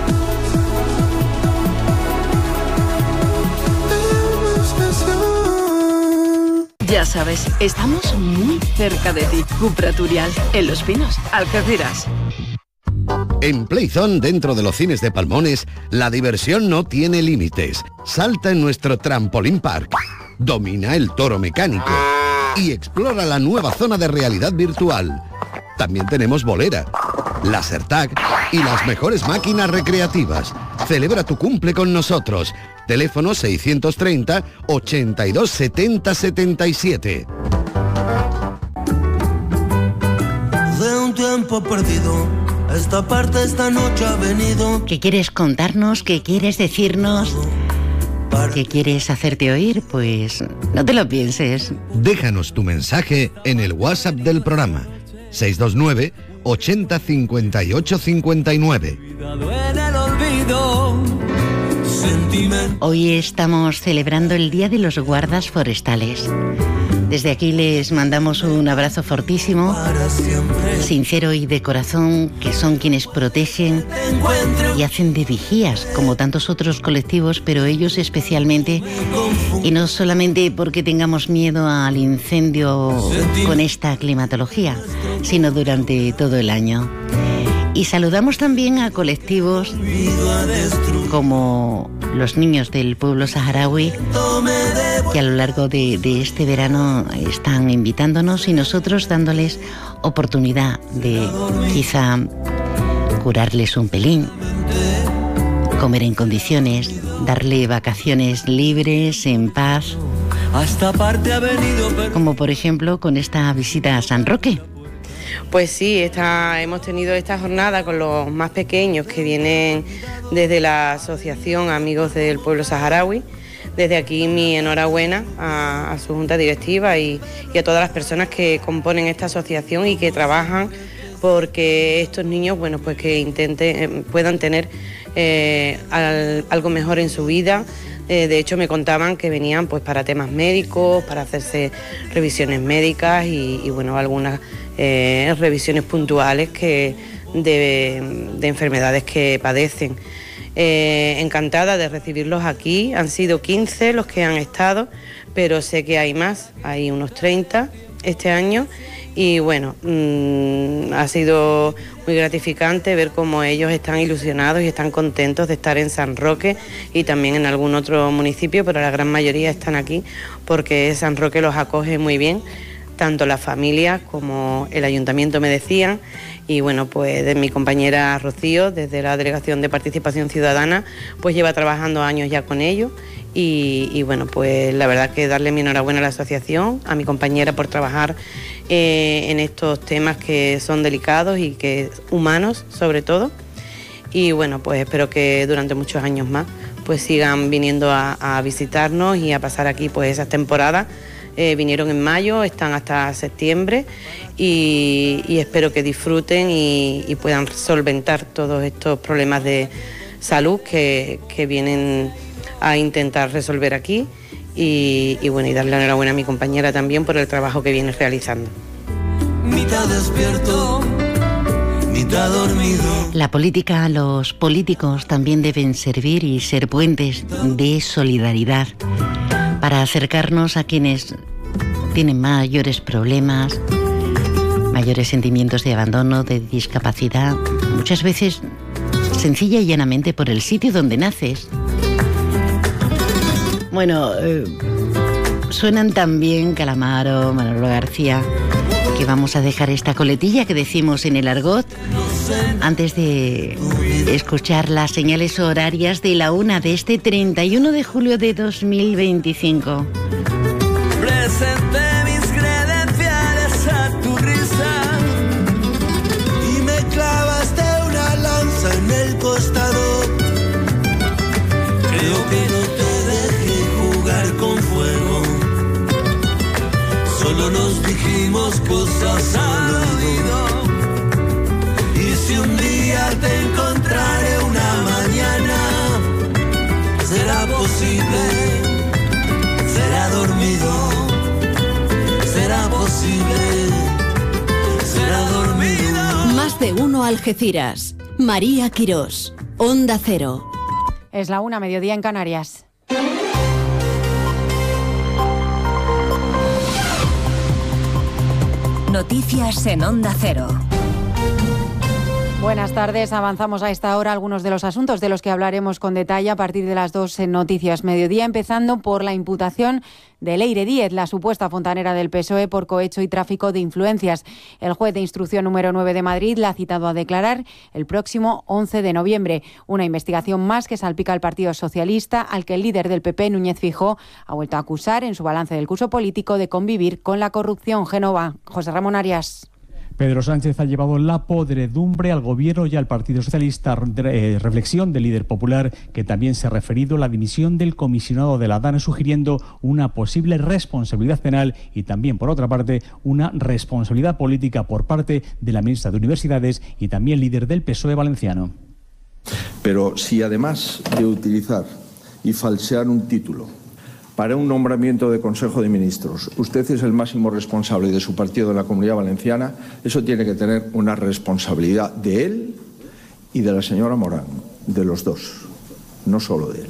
Ya sabes, estamos muy cerca de ti. Cupra Turial, en Los Pinos, Algeciras. En Playzone, dentro de los cines de Palmones, la diversión no tiene límites. Salta en nuestro Trampolín Park, domina el toro mecánico y explora la nueva zona de realidad virtual. También tenemos bolera, laser tag y las mejores máquinas recreativas. Celebra tu cumple con nosotros. Teléfono seiscientos treinta, ochenta y dos, setenta, setenta y siete. De un tiempo perdido, esta parte esta noche ha venido. ¿Qué quieres contarnos? ¿Qué quieres decirnos? ¿Qué quieres hacerte oír? Pues no te lo pienses. Déjanos tu mensaje en el WhatsApp del programa seiscientos veintinueve, ochenta, cincuenta y ocho, cincuenta y nueve. Hoy estamos celebrando el Día de los Guardas Forestales. Desde aquí les mandamos un abrazo fortísimo, sincero y de corazón, que son quienes protegen y hacen de vigías, como tantos otros colectivos, pero ellos especialmente, y no solamente porque tengamos miedo al incendio con esta climatología, sino durante todo el año. Y saludamos también a colectivos como los niños del pueblo saharaui, que a lo largo de, de este verano están invitándonos y nosotros dándoles oportunidad de quizá curarles un pelín, comer en condiciones, darle vacaciones libres, en paz, como por ejemplo con esta visita a San Roque. Pues sí, esta, hemos tenido esta jornada con los más pequeños que vienen desde la Asociación Amigos del Pueblo Saharaui. Desde aquí mi enhorabuena a, a su junta directiva y, y a todas las personas que componen esta asociación y que trabajan porque estos niños, bueno, pues que intenten, eh, puedan tener eh, al, algo mejor en su vida. Eh, de hecho me contaban que venían pues para temas médicos, para hacerse revisiones médicas y, y bueno, algunas eh, revisiones puntuales que de, de enfermedades que padecen. Eh, encantada de recibirlos aquí, han sido quince los que han estado, pero sé que hay más, hay unos treinta este año y bueno, mmm, ha sido muy gratificante ver cómo ellos están ilusionados y están contentos de estar en San Roque y también en algún otro municipio, pero la gran mayoría están aquí porque San Roque los acoge muy bien, tanto las familias como el ayuntamiento, me decían. Y bueno, pues de mi compañera Rocío, desde la Delegación de Participación Ciudadana, pues lleva trabajando años ya con ellos. Y, y bueno, pues la verdad que darle mi enhorabuena a la asociación, a mi compañera por trabajar eh, en estos temas que son delicados y que humanos sobre todo. Y bueno, pues espero que durante muchos años más pues sigan viniendo a, a visitarnos y a pasar aquí pues esas temporadas. Eh, vinieron en mayo, están hasta septiembre y, y espero que disfruten y, y puedan solventar todos estos problemas de salud que, que vienen a intentar resolver aquí y, y bueno, y darle la enhorabuena a mi compañera también por el trabajo que viene realizando. Mitad despierto, mitad dormido. La política, los políticos también deben servir y ser puentes de solidaridad para acercarnos a quienes tienen mayores problemas, mayores sentimientos de abandono, de discapacidad, muchas veces sencilla y llanamente por el sitio donde naces. Bueno, eh, suenan tan bien Calamaro, Manolo García, que vamos a dejar esta coletilla que decimos en el argot antes de escuchar las señales horarias de la una de este treinta y uno de julio de dos mil veinticinco. Presenté mis credenciales a tu risa y me clavaste una lanza en el costado. Creo que no te dejé jugar con fuego, solo nos dijimos cosas al oído. uno Algeciras. María Quirós. Onda Cero. Es la una, mediodía en Canarias. Noticias en Onda Cero. Buenas tardes, avanzamos a esta hora algunos de los asuntos de los que hablaremos con detalle a partir de las dos en Noticias Mediodía, empezando por la imputación de Leire Díez, la supuesta fontanera del P S O E por cohecho y tráfico de influencias. El juez de instrucción número nueve de Madrid la ha citado a declarar el próximo once de noviembre. Una investigación más que salpica al Partido Socialista, al que el líder del P P, Núñez Feijóo, ha vuelto a acusar en su balance del curso político de convivir con la corrupción. Génova, José Ramón Arias. Pedro Sánchez ha llevado la podredumbre al Gobierno y al Partido Socialista. Eh, reflexión del líder popular, que también se ha referido a la dimisión del comisionado de la DANE, sugiriendo una posible responsabilidad penal y también, por otra parte, una responsabilidad política por parte de la ministra de Universidades y también líder del P S O E valenciano. Pero si además de utilizar y falsear un título para un nombramiento de Consejo de Ministros, usted es el máximo responsable de su partido en la Comunidad Valenciana, eso tiene que tener una responsabilidad de él y de la señora Morán, de los dos, no solo de él.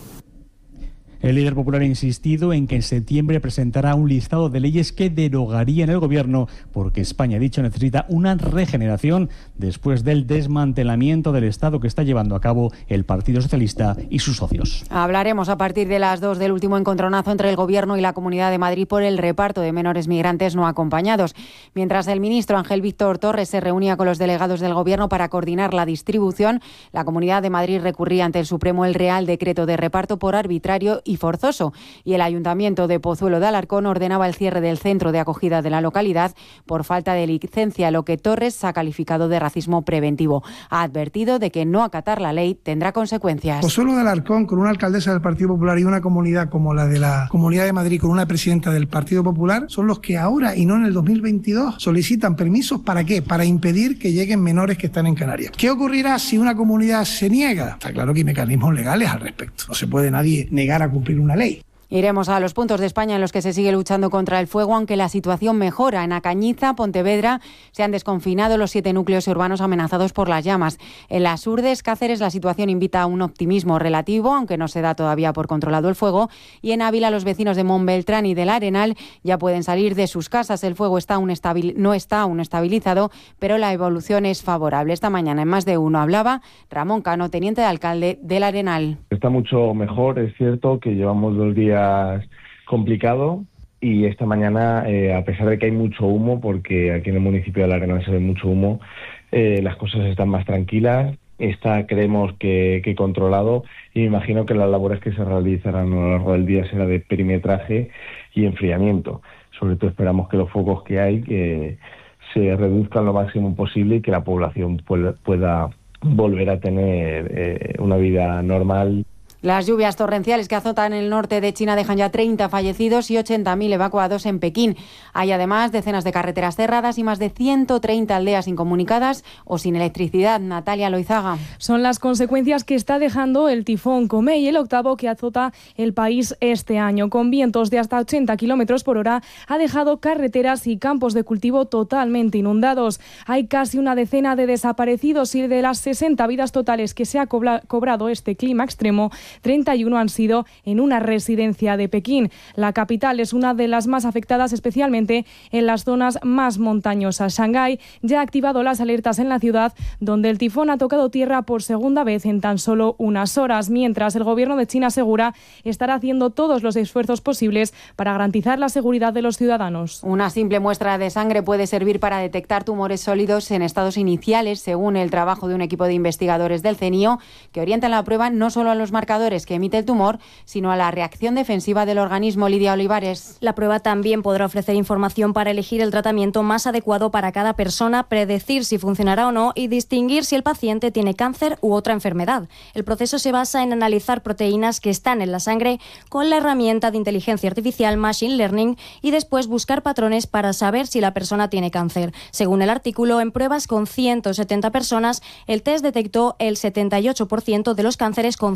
El líder popular ha insistido en que en septiembre presentará un listado de leyes que derogarían el Gobierno, porque España, ha dicho, necesita una regeneración después del desmantelamiento del Estado que está llevando a cabo el Partido Socialista y sus socios. Hablaremos a partir de las dos del último encontronazo entre el Gobierno y la Comunidad de Madrid por el reparto de menores migrantes no acompañados. Mientras el ministro Ángel Víctor Torres se reunía con los delegados del Gobierno para coordinar la distribución, la Comunidad de Madrid recurría ante el Supremo el Real Decreto de reparto por arbitrario y forzoso, y el Ayuntamiento de Pozuelo de Alarcón ordenaba el cierre del centro de acogida de la localidad por falta de licencia, lo que Torres ha calificado de racismo preventivo. Ha advertido de que no acatar la ley tendrá consecuencias. Pozuelo de Alarcón, con una alcaldesa del Partido Popular y una comunidad como la de la Comunidad de Madrid con una presidenta del Partido Popular, son los que ahora y no en el dos mil veintidós solicitan permisos. ¿Para qué? Para impedir que lleguen menores que están en Canarias. ¿Qué ocurrirá si una comunidad se niega? Está claro que hay mecanismos legales al respecto. No se puede nadie negar a cumplir una ley. Iremos a los puntos de España en los que se sigue luchando contra el fuego, aunque la situación mejora. En Acañiza, Pontevedra, se han desconfinado los siete núcleos urbanos amenazados por las llamas. En las Urdes, Cáceres, la situación invita a un optimismo relativo, aunque no se da todavía por controlado el fuego. Y en Ávila, los vecinos de Montbeltrán y del Arenal ya pueden salir de sus casas. El fuego está aún estabil- no está aún estabilizado, pero la evolución es favorable. Esta mañana en Más de Uno hablaba Ramón Cano, teniente de alcalde del Arenal. Está mucho mejor, es cierto que llevamos dos días complicado y esta mañana, eh, a pesar de que hay mucho humo, porque aquí en el municipio de La Arenal se ve mucho humo, eh, las cosas están más tranquilas, está, creemos que, que controlado, y me imagino que las labores que se realizarán a lo largo del día será de perimetraje y enfriamiento. Sobre todo esperamos que los focos que hay que se reduzcan lo máximo posible y que la población pueda, pueda volver a tener eh, una vida normal. Las lluvias torrenciales que azotan el norte de China dejan ya treinta fallecidos y ochenta mil evacuados en Pekín. Hay además decenas de carreteras cerradas y más de ciento treinta aldeas incomunicadas o sin electricidad. Natalia Loizaga. Son las consecuencias que está dejando el tifón Komei, el octavo que azota el país este año. Con vientos de hasta ochenta kilómetros por hora, ha dejado carreteras y campos de cultivo totalmente inundados. Hay casi una decena de desaparecidos y de las sesenta vidas totales que se ha cobra- cobrado este clima extremo, treinta y uno han sido en una residencia de Pekín. La capital es una de las más afectadas, especialmente en las zonas más montañosas. Shanghái ya ha activado las alertas en la ciudad, donde el tifón ha tocado tierra por segunda vez en tan solo unas horas, mientras el gobierno de China asegura estará haciendo todos los esfuerzos posibles para garantizar la seguridad de los ciudadanos. Una simple muestra de sangre puede servir para detectar tumores sólidos en estados iniciales, según el trabajo de un equipo de investigadores del CENIO, que orientan la prueba no solo a los marcadores que emite el tumor, sino a la reacción defensiva del organismo. Lidia Olivares. La prueba también podrá ofrecer información para elegir el tratamiento más adecuado para cada persona, predecir si funcionará o no y distinguir si el paciente tiene cáncer u otra enfermedad. El proceso se basa en analizar proteínas que están en la sangre con la herramienta de inteligencia artificial Machine Learning y después buscar patrones para saber si la persona tiene cáncer. Según el artículo, en pruebas con ciento setenta personas, el test detectó el setenta y ocho por ciento de los cánceres con cero falsos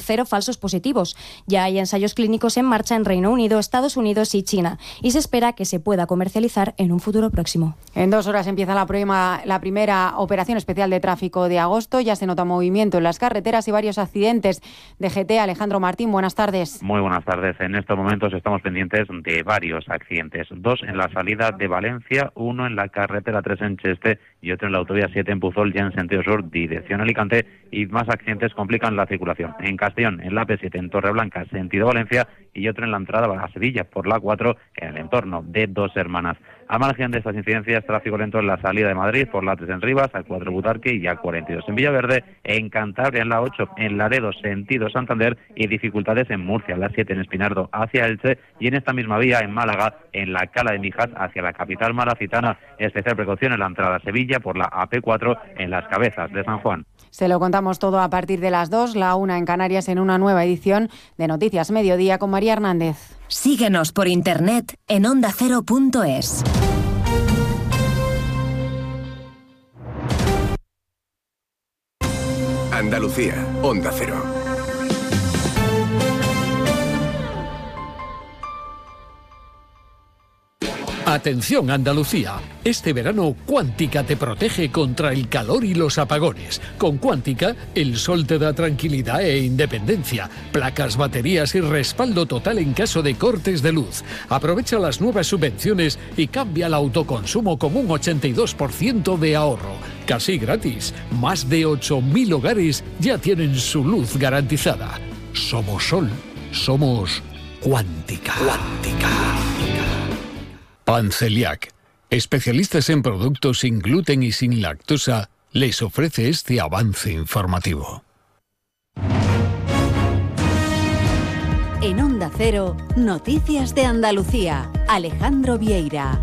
casos positivos. Ya hay ensayos clínicos en marcha en Reino Unido, Estados Unidos y China, y se espera que se pueda comercializar en un futuro próximo. En dos horas empieza la, prima, la primera operación especial de tráfico de agosto. Ya se nota movimiento en las carreteras y varios accidentes. D G T, Alejandro Martín, buenas tardes. Muy buenas tardes. En estos momentos estamos pendientes de varios accidentes. Dos en la salida de Valencia, uno en la carretera tres en Cheste y otro en la autovía siete en Puzol, ya en sentido sur, dirección Alicante, y más accidentes complican la circulación. En Castellón, en la A P siete, en Torreblanca, sentido Valencia, y otro en la entrada a Sevilla, por la cuatro, en el entorno de Dos Hermanas. A margen de estas incidencias, tráfico lento en la salida de Madrid, por la tres en Rivas, a cuatro Butarque y a cuarenta y dos en Villaverde, en Cantabria, en la ocho, en Laredo, sentido Santander, y dificultades en Murcia, la siete en Espinardo, hacia Elche, y en esta misma vía, en Málaga, en la Cala de Mijas, hacia la capital malacitana. Especial precaución en la entrada a Sevilla, por la A P cuatro, en las Cabezas de San Juan. Se lo contamos todo a partir de las dos, la una en Canarias, en una nueva edición de Noticias Mediodía con María Hernández. Síguenos por internet en onda cero punto es. Andalucía, Onda Cero. Atención Andalucía, este verano Cuántica te protege contra el calor y los apagones. Con Cuántica, el sol te da tranquilidad e independencia, placas, baterías y respaldo total en caso de cortes de luz. Aprovecha las nuevas subvenciones y cambia el autoconsumo con un ochenta y dos por ciento de ahorro. Casi gratis, más de ocho mil hogares ya tienen su luz garantizada. Somos Sol, somos Cuántica. Cuántica. Panceliac, especialistas en productos sin gluten y sin lactosa, les ofrece este avance informativo. En Onda Cero, Noticias de Andalucía. Alejandro Vieira.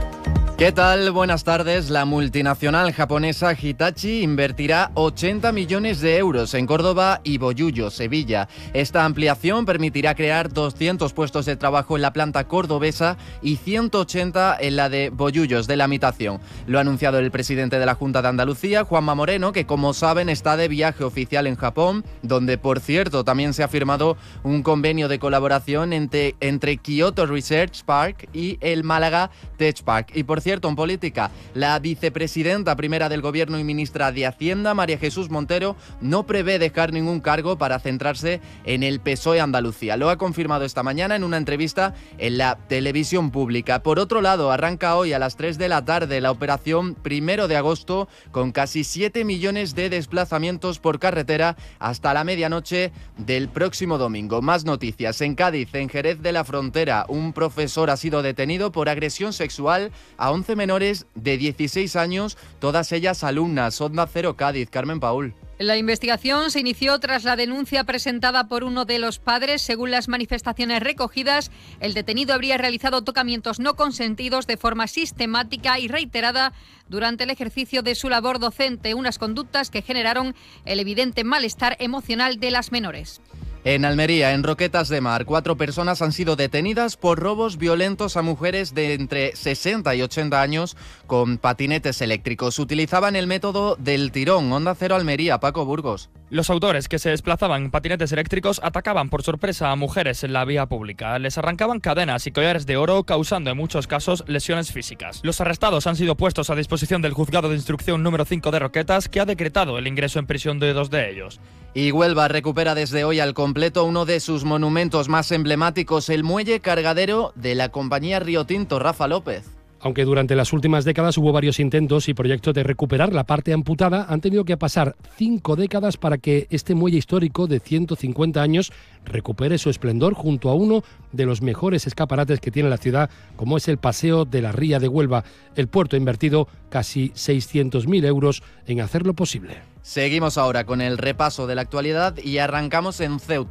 ¿Qué tal? Buenas tardes. La multinacional japonesa Hitachi invertirá ochenta millones de euros en Córdoba y Bollullo, Sevilla. Esta ampliación permitirá crear doscientos puestos de trabajo en la planta cordobesa y ciento ochenta en la de Bollullos de la Mitación. Lo ha anunciado el presidente de la Junta de Andalucía, Juanma Moreno, que como saben está de viaje oficial en Japón, donde por cierto también se ha firmado un convenio de colaboración entre, entre Kyoto Research Park y el Málaga Tech Park. Y por cierto, Cierto, en política, la vicepresidenta primera del Gobierno y ministra de Hacienda, María Jesús Montero, no prevé dejar ningún cargo para centrarse en el P S O E Andalucía. Lo ha confirmado esta mañana en una entrevista en la televisión pública. Por otro lado, arranca hoy a las tres de la tarde la operación Primero de Agosto, con casi siete millones de desplazamientos por carretera hasta la medianoche del próximo domingo. Más noticias. En Cádiz, en Jerez de la Frontera, un profesor ha sido detenido por agresión sexual a once menores de dieciséis años, todas ellas alumnas. Onda Cero Cádiz, Carmen Paul. La investigación se inició tras la denuncia presentada por uno de los padres. Según las manifestaciones recogidas, el detenido habría realizado tocamientos no consentidos de forma sistemática y reiterada durante el ejercicio de su labor docente, unas conductas que generaron el evidente malestar emocional de las menores. En Almería, en Roquetas de Mar, cuatro personas han sido detenidas por robos violentos a mujeres de entre sesenta y ochenta años con patinetes eléctricos. Utilizaban el método del tirón. Onda Cero Almería, Paco Burgos. Los autores, que se desplazaban en patinetes eléctricos, atacaban por sorpresa a mujeres en la vía pública. Les arrancaban cadenas y collares de oro, causando en muchos casos lesiones físicas. Los arrestados han sido puestos a disposición del Juzgado de Instrucción número cinco de Roquetas, que ha decretado el ingreso en prisión de dos de ellos. Y Huelva recupera desde hoy al completo uno de sus monumentos más emblemáticos, el muelle cargadero de la compañía Río Tinto. Rafa López. Aunque durante las últimas décadas hubo varios intentos y proyectos de recuperar la parte amputada, han tenido que pasar cinco décadas para que este muelle histórico de ciento cincuenta años recupere su esplendor junto a uno de los mejores escaparates que tiene la ciudad, como es el Paseo de la Ría de Huelva. El puerto ha invertido casi seiscientos mil euros en hacerlo posible. Seguimos ahora con el repaso de la actualidad y arrancamos en Ceuta.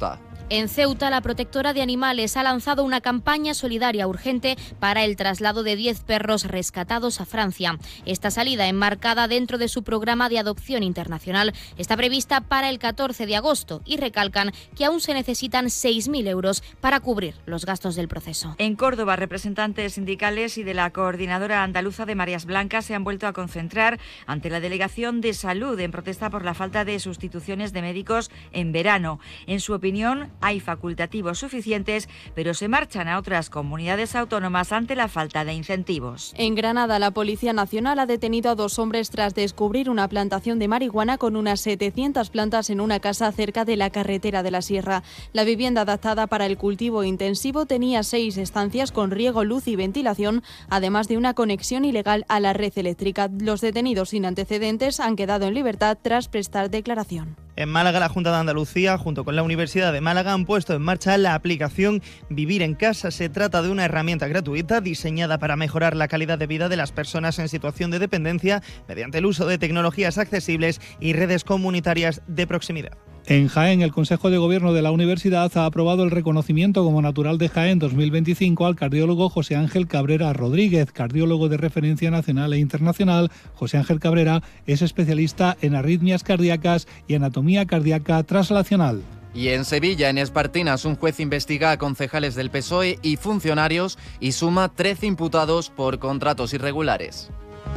En Ceuta, la protectora de animales ha lanzado una campaña solidaria urgente para el traslado de diez perros rescatados a Francia. Esta salida, enmarcada dentro de su programa de adopción internacional, está prevista para el catorce de agosto y recalcan que aún se necesitan seis mil euros para cubrir los gastos del proceso. En Córdoba, representantes sindicales y de la Coordinadora Andaluza de Marías Blancas se han vuelto a concentrar ante la Delegación de Salud en protesta por la falta de sustituciones de médicos en verano. En su opinión, hay facultativos suficientes, pero se marchan a otras comunidades autónomas ante la falta de incentivos. En Granada, la Policía Nacional ha detenido a dos hombres tras descubrir una plantación de marihuana con unas setecientas plantas en una casa cerca de la carretera de la Sierra. La vivienda adaptada para el cultivo intensivo tenía seis estancias con riego, luz y ventilación, además de una conexión ilegal a la red eléctrica. Los detenidos sin antecedentes han quedado en libertad tras prestar declaración. En Málaga, la Junta de Andalucía, junto con la Universidad de Málaga, han puesto en marcha la aplicación Vivir en Casa. Se trata de una herramienta gratuita diseñada para mejorar la calidad de vida de las personas en situación de dependencia mediante el uso de tecnologías accesibles y redes comunitarias de proximidad. En Jaén, el Consejo de Gobierno de la Universidad ha aprobado el reconocimiento como natural de Jaén dos mil veinticinco al cardiólogo José Ángel Cabrera Rodríguez, cardiólogo de referencia nacional e internacional. José Ángel Cabrera es especialista en arritmias cardíacas y anatomía cardíaca translacional. Y en Sevilla, en Espartinas, un juez investiga a concejales del P S O E y funcionarios y suma trece imputados por contratos irregulares.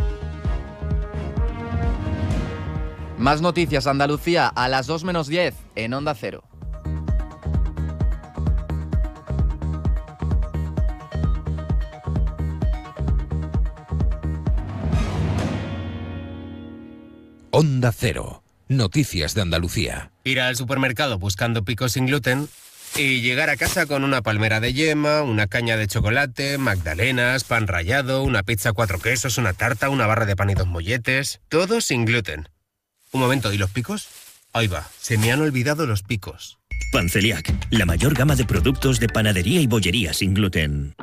Más noticias, Andalucía, a las dos menos diez, en Onda Cero. Onda Cero, noticias de Andalucía. Ir al supermercado buscando picos sin gluten y llegar a casa con una palmera de yema, una caña de chocolate, magdalenas, pan rallado, una pizza cuatro quesos, una tarta, una barra de pan y dos molletes. Todo sin gluten. Un momento, ¿y los picos? Ahí va, se me han olvidado los picos. Panceliac, la mayor gama de productos de panadería y bollería sin gluten.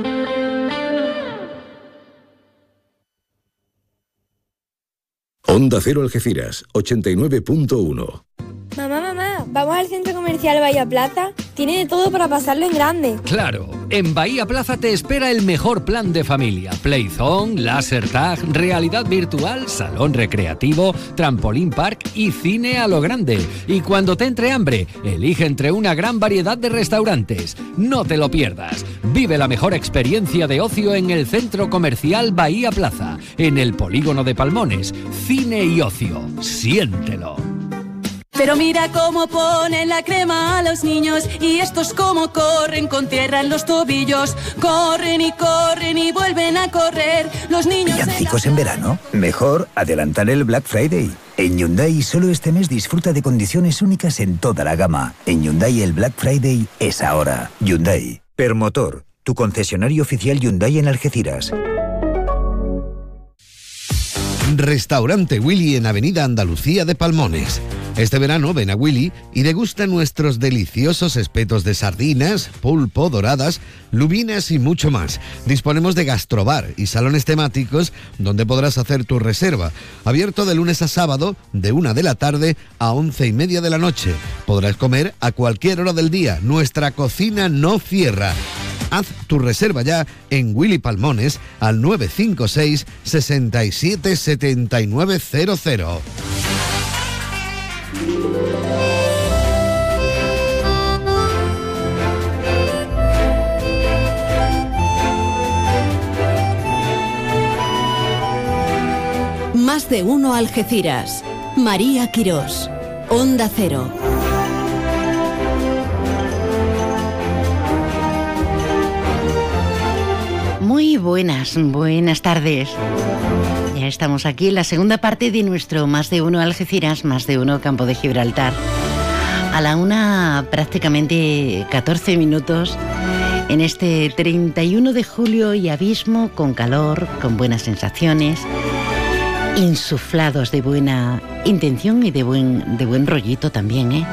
Onda Cero Algeciras, ochenta y nueve punto uno. Mamá, mamá, ¿vamos al centro comercial Bahía Plaza? Tiene de todo para pasarlo en grande. Claro, en Bahía Plaza te espera el mejor plan de familia. Playzone, laser tag, realidad virtual, salón recreativo, trampolín park y cine a lo grande. Y cuando te entre hambre, elige entre una gran variedad de restaurantes. No te lo pierdas. Vive la mejor experiencia de ocio en el centro comercial Bahía Plaza, en el polígono de Palmones. Cine y ocio. Siéntelo. Pero mira cómo ponen la crema a los niños y estos cómo corren con tierra en los tobillos. Corren y corren y vuelven a correr los niños. ¿Villancicos en verano? Mejor adelantar el Black Friday. En Hyundai solo este mes disfruta de condiciones únicas en toda la gama. En Hyundai el Black Friday es ahora. Hyundai. Permotor, tu concesionario oficial Hyundai en Algeciras. Restaurante Willy en Avenida Andalucía de Palmones. Este verano ven a Willy y degusta nuestros deliciosos espetos de sardinas, pulpo, doradas, lubinas y mucho más. Disponemos de gastrobar y salones temáticos donde podrás hacer tu reserva. Abierto de lunes a sábado de una de la tarde a once y media de la noche. Podrás comer a cualquier hora del día. Nuestra cocina no cierra. Haz tu reserva ya en Willy Palmones al nueve cinco seis, seis siete siete nueve cero cero. Más de uno Algeciras. María Quirós. Onda Cero. Muy buenas, buenas tardes. Ya estamos aquí en la segunda parte de nuestro Más de uno Algeciras, Más de uno Campo de Gibraltar. A la una, prácticamente catorce minutos, en este treinta y uno de julio y abismo, con calor, con buenas sensaciones, insuflados de buena intención y de buen, de buen rollito también, ¿eh?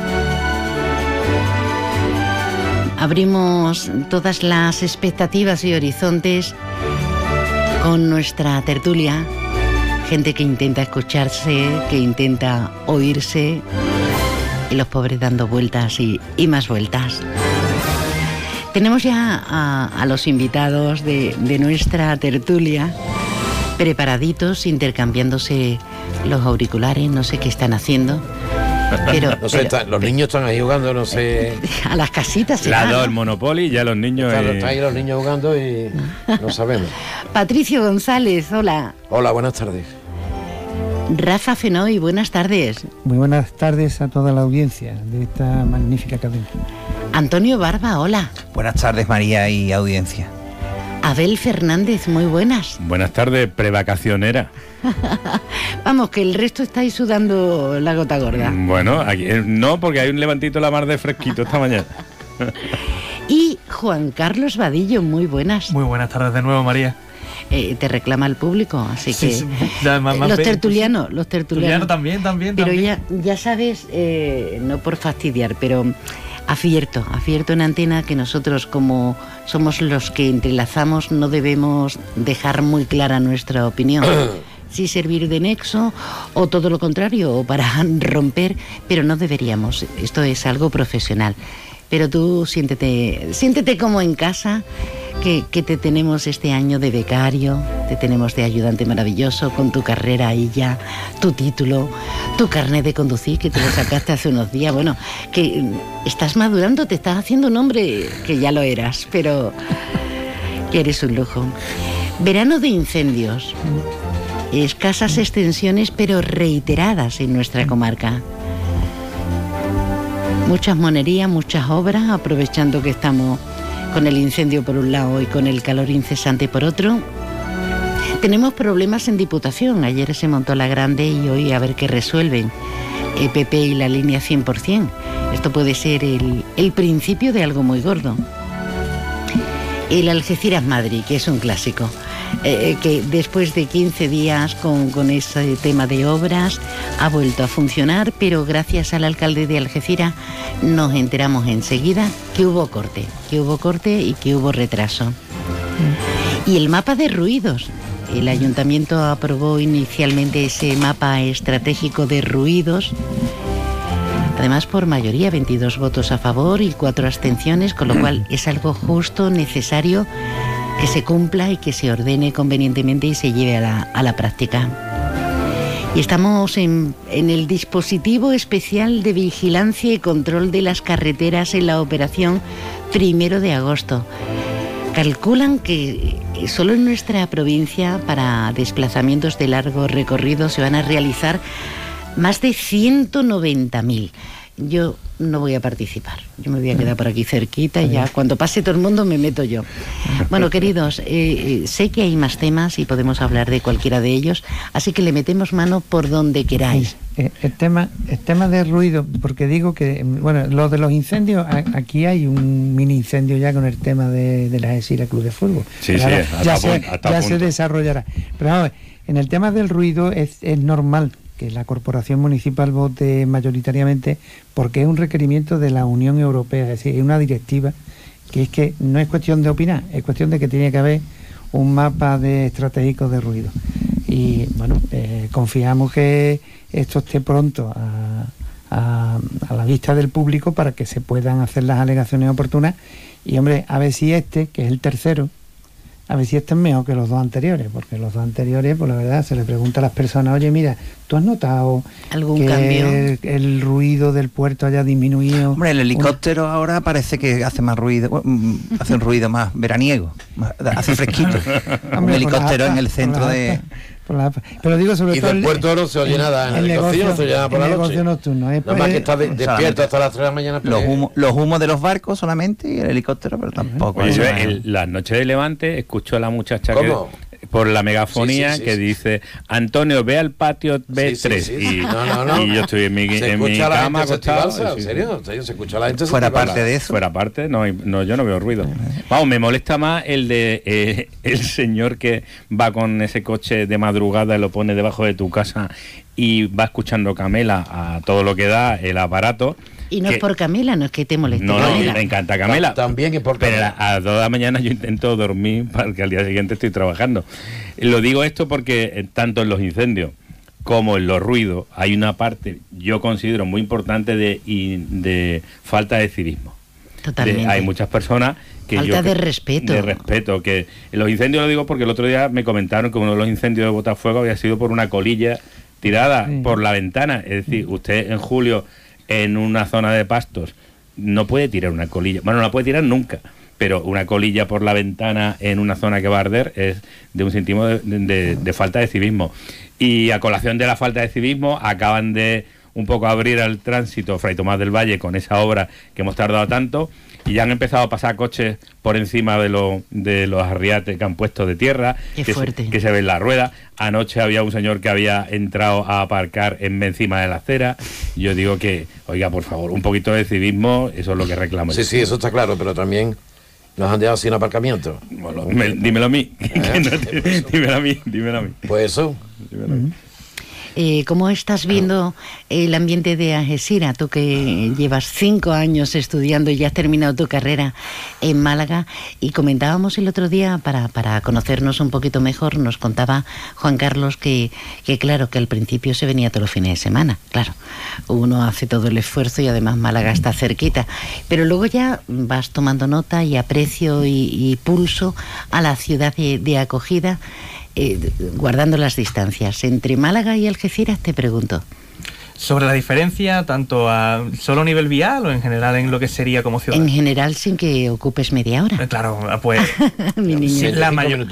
Abrimos todas las expectativas y horizontes con nuestra tertulia, gente que intenta escucharse, que intenta oírse, y los pobres dando vueltas y, y más vueltas. Tenemos ya a, a los invitados de, de nuestra tertulia preparaditos, intercambiándose los auriculares, no sé qué están haciendo. Pero, no sé, pero, está, los niños están ahí jugando, no sé. A las casitas. La dos, el Monopoly, ya los niños. Están, eh... están ahí los niños jugando y no sabemos. Patricio González, hola. Hola, buenas tardes. Rafa Fenoy, buenas tardes. Muy buenas tardes a toda la audiencia de esta magnífica cadena. Antonio Barba, hola. Buenas tardes, María y audiencia. Abel Fernández, muy buenas. Buenas tardes, prevacacionera. Vamos, que el resto estáis sudando la gota gorda. Bueno, aquí, no, porque hay un levantito la mar de fresquito esta mañana. Y Juan Carlos Vadillo, muy buenas. Muy buenas tardes de nuevo, María. Eh, te reclama el público, así sí, que sí, la, más, más los bien, tertulianos, pues, los tertulianos también, también, pero también. ya, ya sabes, eh, no por fastidiar, pero afierto, afierto en antena que nosotros como somos los que entrelazamos no debemos dejar muy clara nuestra opinión. Sí servir de nexo o todo lo contrario, o para romper, pero no deberíamos. Esto es algo profesional. Pero tú siéntete, siéntete como en casa, que, que te tenemos este año de becario, te tenemos de ayudante maravilloso, con tu carrera ahí ya, tu título, tu carnet de conducir, que te lo sacaste hace unos días. Bueno, que estás madurando, te estás haciendo un hombre que ya lo eras, pero que eres un lujo. Verano de incendios. Escasas extensiones, pero reiteradas en nuestra comarca. Muchas monerías, muchas obras, aprovechando que estamos con el incendio por un lado y con el calor incesante por otro. Tenemos problemas en Diputación. Ayer se montó la grande y hoy a ver qué resuelven. E P P y la línea cien por ciento. Esto puede ser el, el principio de algo muy gordo. El Algeciras-Madrid, que es un clásico. Eh, que después de quince días con, con ese tema de obras ha vuelto a funcionar, pero gracias al alcalde de Algeciras nos enteramos enseguida que hubo corte, que hubo corte y que hubo retraso. Y el mapa de ruidos. El ayuntamiento aprobó inicialmente ese mapa estratégico de ruidos, además por mayoría, veintidós votos a favor y cuatro abstenciones, con lo cual es algo justo, necesario, que se cumpla y que se ordene convenientemente y se lleve a la, a la práctica. Y estamos en, en el dispositivo especial de vigilancia y control de las carreteras en la operación primero de agosto. Calculan que solo en nuestra provincia, para desplazamientos de largo recorrido, se van a realizar más de ciento noventa mil. Yo no voy a participar, yo me voy a quedar por aquí cerquita y ya cuando pase todo el mundo me meto yo. Bueno, queridos, eh, sé que hay más temas y podemos hablar de cualquiera de ellos, así que le metemos mano por donde queráis. El, el tema el tema de ruido, porque digo que, bueno, lo de los incendios, aquí hay un mini incendio ya con el tema de, de la ESIRA Club de Fútbol. Sí, sí, hasta ya, punto, se, hasta ya punto. se desarrollará. Pero vamos, en el tema del ruido es, es normal que la Corporación Municipal vote mayoritariamente, porque es un requerimiento de la Unión Europea, es decir, es una directiva que es que no es cuestión de opinar, es cuestión de que tiene que haber un mapa de estratégico de ruido. Y bueno, eh, confiamos que esto esté pronto a, a, a la vista del público para que se puedan hacer las alegaciones oportunas. Y hombre, a ver si este, que es el tercero, a ver si este es mejor que los dos anteriores, porque los dos anteriores, pues la verdad, se le pregunta a las personas, oye, mira, ¿tú has notado algún que cambio? El, el ruido del puerto haya disminuido? Hombre, el helicóptero Una... ahora parece que hace más ruido, hace un ruido más veraniego, más, hace fresquito. Un helicóptero en el centro de... La, pero digo sobre y todo del puerto no se oye nada, en el, el negocio no se oye nada por la noche. Nocturno, ¿eh? Nada más que está de, despierto hasta las tres de la mañana. Los humos, los humos de los barcos solamente y el helicóptero, pero tampoco. Oye, yo el, las noches de Levante escucho a la muchacha ¿Cómo? que por la megafonía sí, sí, sí, que sí. dice, Antonio, ve al patio B tres. Sí, sí, sí. Y, no, no, no. y yo estoy en mi, en mi cama acostado. ¿En serio? ¿Se escucha a la gente? Fuera parte de eso. Fuera parte, no, no, yo no veo ruido. Vamos, me molesta más el de eh, el señor que va con ese coche de madrugada y lo pone debajo de tu casa y va escuchando Camela a todo lo que da el aparato. Y no que, es por Camela, no es que te moleste. No, no, me encanta Camela. También es por Camela. Pero a toda la mañana yo intento dormir para que al día siguiente estoy trabajando. Lo digo esto porque eh, tanto en los incendios como en los ruidos hay una parte, yo considero muy importante de, de falta de civismo. Totalmente. De, hay muchas personas que falta yo, de respeto. De respeto, que los incendios lo digo porque el otro día me comentaron que uno de los incendios de Botafuego había sido por una colilla tirada sí. por la ventana. Es decir, usted en julio en una zona de pastos no puede tirar una colilla, bueno, no la puede tirar nunca, pero una colilla por la ventana en una zona que va a arder es de un sentimo de, de, de falta de civismo. Y a colación de la falta de civismo acaban de un poco abrir al tránsito Fray Tomás del Valle con esa obra que hemos tardado tanto, y ya han empezado a pasar coches por encima de, lo, de los arriates que han puesto de tierra, Qué que fuerte. se, que se ven las ruedas. Anoche había un señor que había entrado a aparcar en encima de la acera. Yo digo que, oiga, por favor, un poquito de civismo, eso es lo que reclamo. Sí, sí, eso está claro, pero también nos han dejado sin aparcamiento. Bueno, me, dímelo a mí. ¿Eh? no, dímelo a mí, dímelo a mí. Pues eso. Dímelo a mí. Eh, ¿Cómo estás viendo el ambiente de Algeciras? Tú que llevas cinco años estudiando y ya has terminado tu carrera en Málaga, y comentábamos el otro día, para, para conocernos un poquito mejor, nos contaba Juan Carlos que, que claro, que al principio se venía todos los fines de semana, claro, uno hace todo el esfuerzo y además Málaga está cerquita, pero luego ya vas tomando nota y aprecio y, y pulso a la ciudad de, de acogida. Eh, guardando las distancias entre Málaga y Algeciras, te pregunto. Sobre la diferencia, tanto a solo a nivel vial o en general en lo que sería como ciudad. En general, sin que ocupes media hora. Eh, claro, pues Mi niño. Sí, la mayor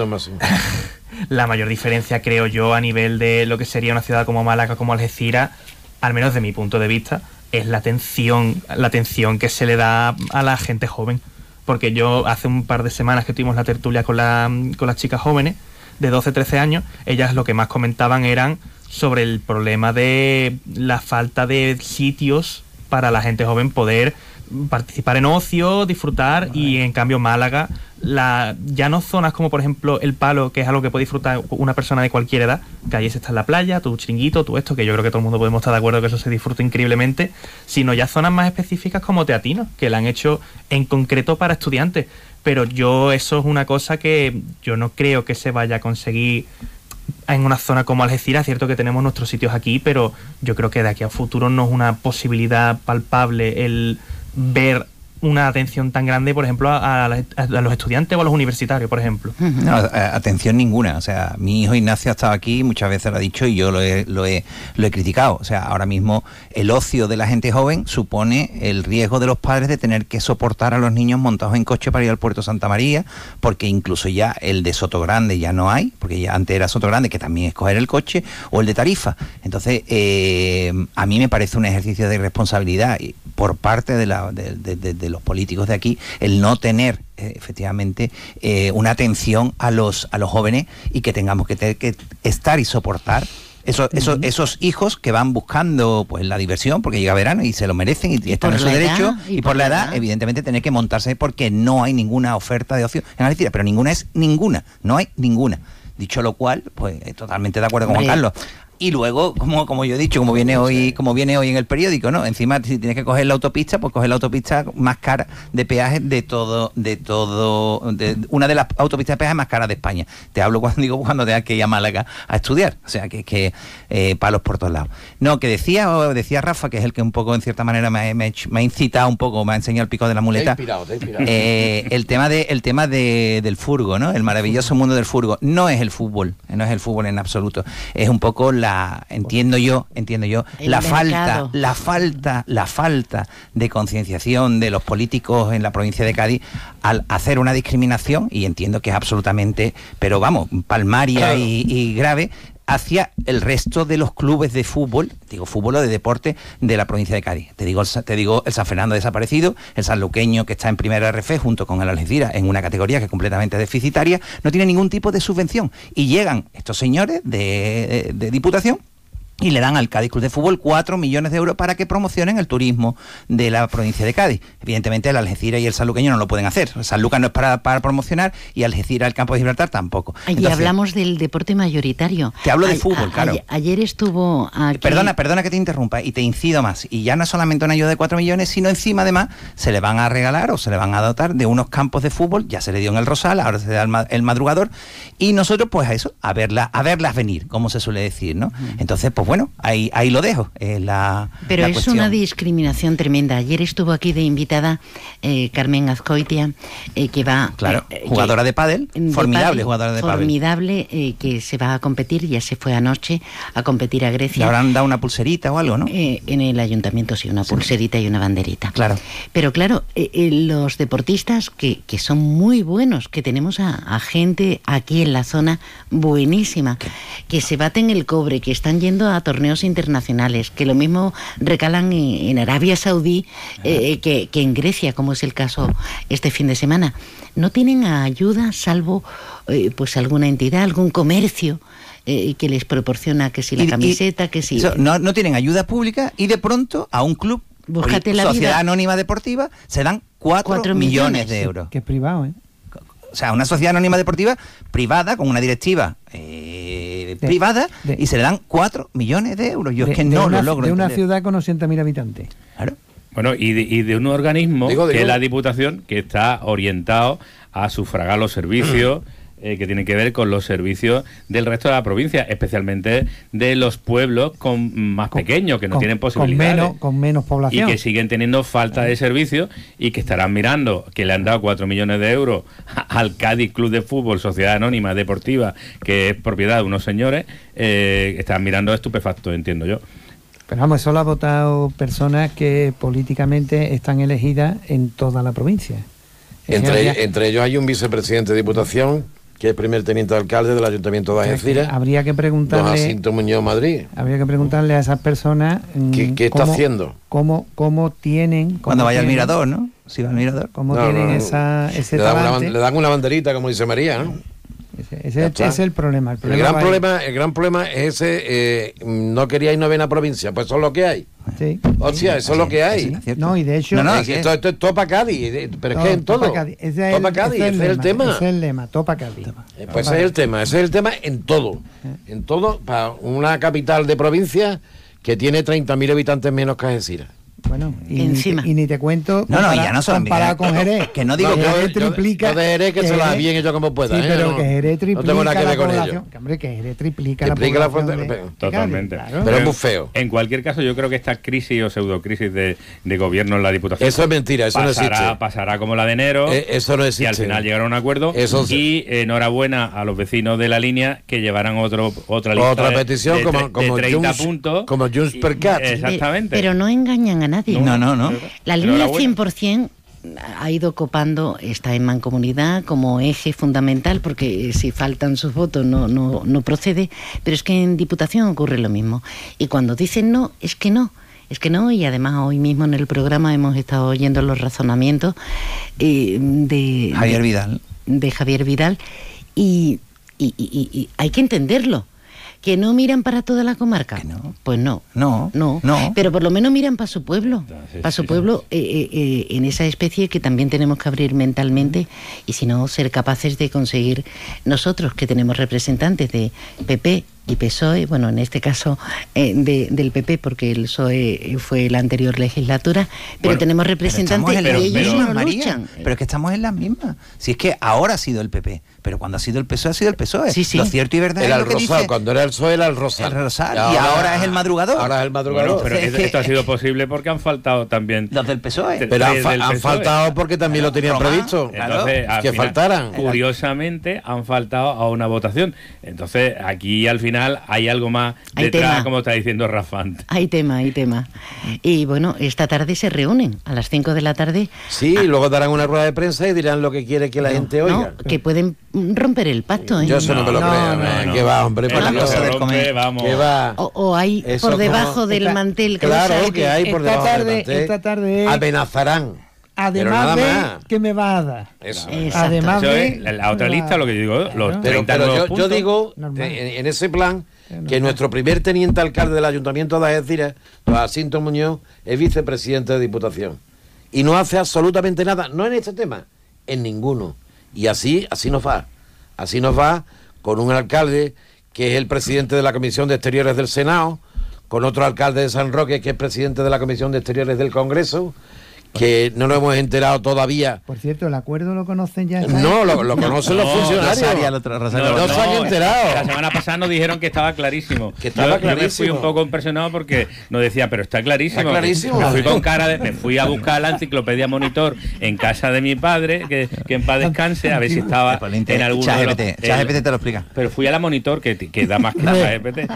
la mayor diferencia, creo yo, a nivel de lo que sería una ciudad como Málaga, como Algeciras, al menos de mi punto de vista, es la atención, la atención que se le da a la gente joven. Porque yo hace un par de semanas que tuvimos la tertulia con, la, con las chicas jóvenes de doce, trece años, ellas lo que más comentaban eran sobre el problema de la falta de sitios para la gente joven poder participar en ocio, disfrutar, vale. Y en cambio Málaga, la, ya no zonas como por ejemplo El Palo, que es algo que puede disfrutar una persona de cualquier edad, que ahí se está en la playa, tu chiringuito, tu esto, que yo creo que todo el mundo podemos estar de acuerdo que eso se disfruta increíblemente, sino ya zonas más específicas como Teatinos, que la han hecho en concreto para estudiantes. Pero yo, eso es una cosa que yo no creo que se vaya a conseguir en una zona como Algeciras. Es cierto que tenemos nuestros sitios aquí, pero yo creo que de aquí a futuro no es una posibilidad palpable el ver una atención tan grande, por ejemplo, a, a, a los estudiantes o a los universitarios, por ejemplo. No, atención ninguna. O sea, mi hijo Ignacio ha estado aquí, muchas veces lo ha dicho y yo lo he, lo he, lo he criticado. O sea, ahora mismo el ocio de la gente joven supone el riesgo de los padres de tener que soportar a los niños montados en coche para ir al puerto Santa María, porque incluso ya el de Sotogrande ya no hay, porque ya antes era Sotogrande, que también es coger el coche, o el de Tarifa. Entonces, eh, a mí me parece un ejercicio de irresponsabilidad por parte de, la, de, de, de, de los políticos de aquí el no tener eh, efectivamente eh, una atención a los a los jóvenes, y que tengamos que tener que estar y soportar esos, uh-huh. esos, esos hijos que van buscando pues la diversión porque llega verano y se lo merecen y, y están en su derecho, y, y por, por la edad, edad evidentemente tener que montarse porque no hay ninguna oferta de ocio en Algeciras, pero ninguna es ninguna, no hay ninguna. Dicho lo cual, pues totalmente de acuerdo con Juan Carlos. Y luego, como, como yo he dicho, como viene hoy, como viene hoy en el periódico, ¿no? Encima, si tienes que coger la autopista, pues coger la autopista más cara de peaje de todo, de todo, de una de las autopistas de peaje más caras de España. Te hablo cuando digo cuando tengas que ir a Málaga a estudiar. O sea, que es que eh, palos por todos lados. No, que decía, o decía Rafa, que es el que un poco, en cierta manera, me, me, me ha incitado un poco, me ha enseñado el pico de la muleta. Te he inspirado, te he inspirado. Eh, el tema de, el tema de, del furgo, ¿no? El maravilloso mundo del furgo. No es el fútbol, no es el fútbol en absoluto. Es un poco la entiendo yo, entiendo yo, el la mercado. falta, la falta, la falta de concienciación de los políticos en la provincia de Cádiz al hacer una discriminación, y entiendo que es absolutamente, pero vamos, palmaria claro. y, y grave, hacia el resto de los clubes de fútbol, digo fútbol o de deporte de la provincia de Cádiz. Te digo, te digo el San Fernando desaparecido, el sanluqueño que está en primera R F junto con el Algeciras en una categoría que es completamente deficitaria, no tiene ningún tipo de subvención. Y llegan estos señores de, de, de Diputación y le dan al Cádiz Club de Fútbol cuatro millones de euros para que promocionen el turismo de la provincia de Cádiz. Evidentemente el Algeciras y el sanluqueño no lo pueden hacer. Sanlúcar no es para, para promocionar y Algeciras, el campo de Gibraltar, tampoco. Y Entonces, hablamos del deporte mayoritario. Te hablo de a, fútbol, a, claro. A, ayer estuvo aquí... Perdona, perdona que te interrumpa y te incido más. Y ya no es solamente una ayuda de cuatro millones, sino encima además se le van a regalar o se le van a dotar de unos campos de fútbol. Ya se le dio en el Rosal, ahora se da el, el Madrugador. Y nosotros pues a eso, a verla, a verlas venir, como se suele decir, ¿no? Uh-huh. Entonces, pues bueno, ahí, ahí lo dejo. Eh, la, Pero la es cuestión. Una discriminación tremenda. Ayer estuvo aquí de invitada eh, Carmen Azcoitia, eh, que va... Claro, eh, jugadora que, de pádel, de formidable pádel, jugadora de pádel. Formidable, eh, que se va a competir, ya se fue anoche a competir a Grecia. Le habrán dado una pulserita o algo, ¿no? Eh, en el ayuntamiento sí, una sí. pulserita y una banderita. Claro. Pero claro, eh, eh, los deportistas que, que son muy buenos, que tenemos a, a gente aquí en la zona buenísima, ¿Qué? que se baten el cobre, que están yendo a torneos internacionales, que lo mismo recalan en, en Arabia Saudí eh, que, que en Grecia, como es el caso este fin de semana. No tienen ayuda salvo eh, pues alguna entidad, algún comercio eh, que les proporciona que si la y, camiseta, y, que si... Eso, no, no tienen ayuda pública y de pronto a un club, Búscate la Sociedad vida. Anónima Deportiva, se dan cuatro millones, millones de euros. Que es privado, ¿eh? O sea, una sociedad anónima deportiva privada, con una directiva eh, de, privada, de, y se le dan cuatro millones de euros. Yo de, es que no una, lo logro De una entender. ciudad con ochenta mil habitantes. Claro. Bueno, y de, y de un organismo, digo, digo. que es la Diputación, que está orientado a sufragar los servicios eh, que tienen que ver con los servicios del resto de la provincia, especialmente de los pueblos con más con, pequeños, que no con, tienen posibilidades. Con menos, con menos población. Y que siguen teniendo falta de servicios y que estarán mirando que le han dado cuatro millones de euros al Cádiz Club de Fútbol, Sociedad Anónima Deportiva, que es propiedad de unos señores, eh, están mirando estupefacto, entiendo yo. Pero vamos, eso lo ha votado personas que políticamente están elegidas en toda la provincia. Entre, había, entre ellos hay un vicepresidente de Diputación, que es primer teniente de alcalde del Ayuntamiento de Algeciras. Habría que preguntarle... Don Jacinto Muñoz Madrid. Habría que preguntarle a esas personas... ¿Qué, qué está cómo, haciendo? Cómo, cómo tienen... Cómo Cuando vaya tienen, al mirador, ¿no? Si va al mirador. ¿Cómo no, tienen no, no. esa, ese le dan, talante? una, le dan una banderita, como dice María, ¿no? Ese, ese, ese es el problema. El, problema el, gran va problema, el gran problema es ese, eh, no queríais novena provincia, pues eso es lo que hay. Sí. Hostia, eso es lo que hay. No, y de hecho... No, no, es que esto, esto es topa Cádiz, pero es no, que en todo. Cádiz. Ese topa el, Cádiz, ese es el, lema, tema. Ese es el lema, topa Cádiz. Eh, pues ese es el tema, ese es el tema en todo. En todo, para una capital de provincia que tiene treinta mil habitantes menos que Algeciras. Bueno, y encima. Ni te, y ni te cuento. No, no, ya no son. Comparado con Jerez. Que no digo no, que yo, Jerez yo, triplica. Yo de Jerez que, que se la bien yo como pueda. Sí, ¿eh? pero no, que Jerez triplica. No tengo nada que ver con ello. ello. Que, hombre, que Jerez triplica, triplica la la población. fuerza. De, Totalmente. Claro. Pero Pero es muy feo. En cualquier caso, yo creo que esta crisis o pseudocrisis de, de gobierno en la Diputación. Eso es mentira, eso pasará, no existe. Pasará como la de enero. Eh, eso no existe. Y al final llegará a un acuerdo. Eso y eh, enhorabuena a los vecinos de la línea que llevarán otro, otra lista. Otra de, petición de, como, de, como de treinta Junts, puntos. Como Junts per Cat. Exactamente. Pero no engañan a nadie. No, no, no. La línea cien por ciento ha ido copando, está en mancomunidad como eje fundamental, porque si faltan sus votos no, no, no procede, pero es que en Diputación ocurre lo mismo. Y cuando dicen no, es que no. Es que no, y además hoy mismo en el programa hemos estado oyendo los razonamientos eh, de Javier de, Vidal. De Javier Vidal, y, y, y, y hay que entenderlo. ¿Que no miran para toda la comarca? No. Pues no. No, no. no. Pero por lo menos miran para su pueblo. Sí, para su sí, pueblo, eh, eh, eh, en esa especie que también tenemos que abrir mentalmente y si no, ser capaces de conseguir nosotros, que tenemos representantes de P P y P S O E, bueno, en este caso eh, de, del P P, porque el P S O E fue la anterior legislatura, pero bueno, tenemos representantes pero y ellos pero, no María, luchan. Pero es que estamos en las mismas. Si es que ahora ha sido el P P, pero cuando ha sido el P S O E ha sido el P S O E. Sí, sí. Lo cierto y verdad Era es el lo que Rosal, dice cuando era el P S O E era el Rosal. el Rosal. Y ahora, y ahora es el Madrugador. Ahora es el Madrugador. Bueno, pero Entonces, es, esto ha sido posible porque han faltado también. Los del P S O E. Pero han, fa del han P S O E. faltado porque también Claro, lo tenían Roma, previsto. Entonces, al que final, faltaran. Curiosamente, han faltado a una votación. Entonces, aquí al final hay algo más Hay detrás, tema. como está diciendo Rafant. Hay tema, hay tema. Y bueno, esta tarde se reúnen a las cinco de la tarde. Sí, y luego darán una rueda de prensa y dirán lo que quiere que la No, gente oiga. no, que pueden romper el pacto, ¿eh? Yo eso no, no me lo No, creo. no, ¿eh? no. Que va, hombre, Eso por la Dios. cosa del rompe, comer. vamos. Que va. O, o hay Eso por debajo como- del Esta- mantel. Claro cosas que hay por esta debajo del tarde, mantel. esta tarde- Amenazarán. Pero Además nada de más. que me va a dar. Eso. Exacto. Además Eso de... es la, la otra lista, lo que yo digo, los Pero, treinta pero nuevos yo, yo puntos. digo, Normal. en, en ese plan, que nuestro primer teniente alcalde del Ayuntamiento de Algeciras, don Jacinto Muñoz, es vicepresidente de Diputación. Y no hace absolutamente nada, no en este tema, en ninguno. Y así, así nos va. Así nos va con un alcalde que es el presidente de la Comisión de Exteriores del Senado, con otro alcalde de San Roque que es presidente de la Comisión de Exteriores del Congreso, que no nos hemos enterado todavía. Por cierto, ¿el acuerdo lo conocen ya? No, lo, lo conocen no, los funcionarios. Rosaria, lo tra- Rosaria, no, no, no se han enterado. La semana pasada nos dijeron que estaba clarísimo. Que estaba yo, clarísimo. Yo me fui un poco impresionado porque nos decían, pero está clarísimo. Está clarísimo. Me fui con cara de, me fui a buscar la enciclopedia Monitor en casa de mi padre, que, que en paz descanse, a ver si estaba en alguno de los... ChatGPT te lo explica. Pero fui a la Monitor, que, que da más que ChatGPT.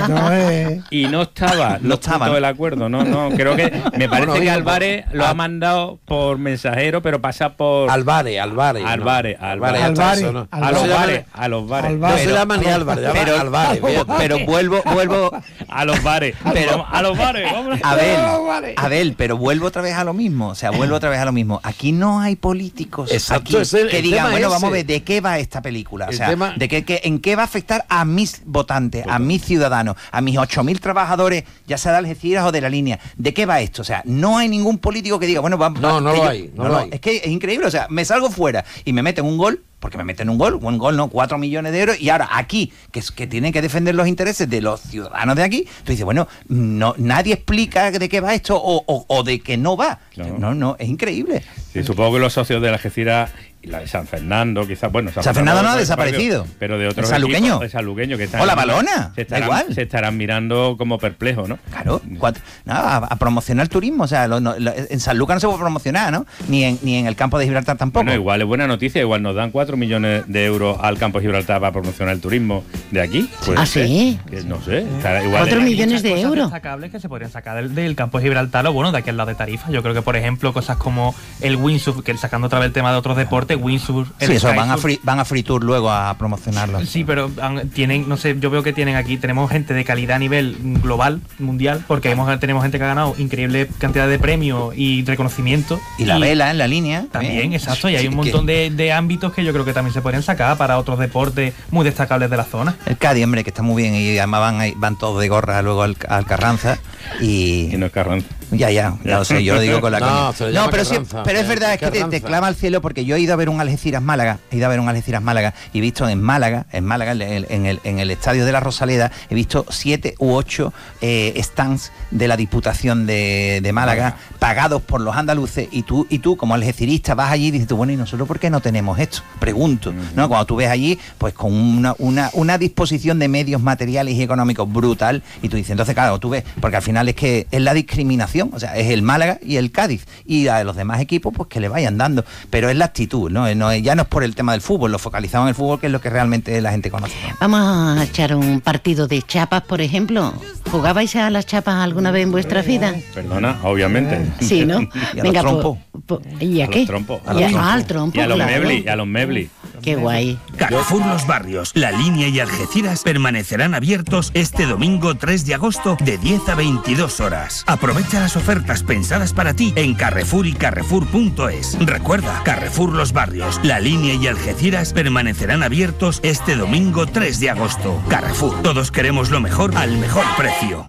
Y no estaba, no estaba todo el acuerdo, no, no. Creo que, me parece bueno, que Álvarez lo ha mandado por mensajero, pero pasa por Álvarez, Álvarez, Álvarez, Álvarez, Álvarez, ¿no? a los bares, a los bares. No se llama ni Álvarez, pero, Álvarez, pero vuelvo, vuelvo a los bares, pero a los bares, hombre. Abel, Abel, pero vuelvo otra vez a lo mismo, o sea, vuelvo otra vez a lo mismo. Aquí no hay políticos Exacto, aquí, es el, que el digan, tema bueno, ese. vamos a ver de qué va esta película, o el sea, tema... de qué, qué, en qué va a afectar a mis votantes, a mis ciudadanos, a mis ocho mil trabajadores, ya sea de Algeciras o de la línea. ¿De qué va esto? O sea, no hay ningún político que diga, bueno, vamos. No, no lo yo, hay, no, no lo lo hay. Es que es increíble, o sea, me salgo fuera y me meten un gol, porque me meten un gol, un gol no, cuatro millones de euros, y ahora aquí, que, que tienen que defender los intereses de los ciudadanos de aquí, tú dices, bueno, no, nadie explica de qué va esto o, o, o de qué no va. Claro. No, no, es increíble. Sí, supongo que los socios de la Algeciras y la de San Fernando, quizás, bueno, San, San Fernando, Fernando no ha desaparecido, pero de otros sanluqueño, de sanluqueño que están o la Balona, se estarán, da igual, se estarán mirando como perplejos, ¿no? Claro, cuatro, no, a, a promocionar el turismo, o sea, lo, no, lo, en Sanlúcar no se puede promocionar, ¿no? Ni en ni en el campo de Gibraltar tampoco. Bueno, igual es buena noticia, igual nos dan cuatro millones de euros al campo de Gibraltar para promocionar el turismo de aquí. ¿Ah, sí? Que, no sé, estará igual. Cuatro millones de euros. Destacables que se podrían sacar del, del campo de Gibraltar o bueno, de aquí al lado de Tarifa. Yo creo que por ejemplo cosas como el windsurf, que sacando otra vez el tema de otros deportes, windsurf. Sí, eso van a, free, van a Free Tour luego a promocionarlo. Sí, pero tienen, no sé, yo veo que tienen aquí, tenemos gente de calidad a nivel global, mundial, porque hemos, tenemos gente que ha ganado increíble cantidad de premios y reconocimiento. Y la y vela en la línea. También, también, exacto, y hay un montón de, de ámbitos que yo creo que también se podrían sacar para otros deportes muy destacables de la zona. El Cádiz, hombre, que está muy bien, y además van, van todos de gorra luego al, al Carranza. Y... y no es Carranza. Ya, ya, ya lo sé, yo lo digo con la no, coña. No, pero, sí, pero es verdad, es que te, te clama al cielo, porque yo he ido a ver un Algeciras Málaga, he ido a ver un Algeciras Málaga y he visto en Málaga, en Málaga, en el, en el, en el estadio de la Rosaleda, he visto siete u ocho eh, stands de la Diputación de, de Málaga, pagados por los andaluces, y tú, y tú como algecirista vas allí y dices tú, bueno, ¿y nosotros por qué no tenemos esto? Pregunto, ¿no? Cuando tú ves allí, pues con una, una, una disposición de medios materiales y económicos brutal, y tú dices, entonces claro, tú ves, porque al final es que es la discriminación, o sea, es el Málaga y el Cádiz, y a los demás equipos pues que le vayan dando, pero es la actitud, ¿no? no ya no es por el tema del fútbol, lo focalizado en el fútbol, que es lo que realmente la gente conoce. Vamos a echar un partido de chapas, por ejemplo. ¿Jugabais a las chapas alguna vez en vuestra vida? Perdona, obviamente. Sí, ¿no? Y a Venga, los trompos. Po, po, ¿Y a, a qué? Los trompos. A los trompos. Ah, al trompo, y a los claro. mebli, y a los mebli. Qué guay. Carrefour Los Barrios, La Línea y Algeciras permanecerán abiertos este domingo tres de agosto de diez a veintidós horas. Aprovecha las ofertas pensadas para ti en Carrefour y Carrefour punto es. Recuerda, Carrefour Los Barrios, La Línea y Algeciras permanecerán abiertos este domingo tres de agosto. Carrefour, todos queremos lo mejor al mejor precio.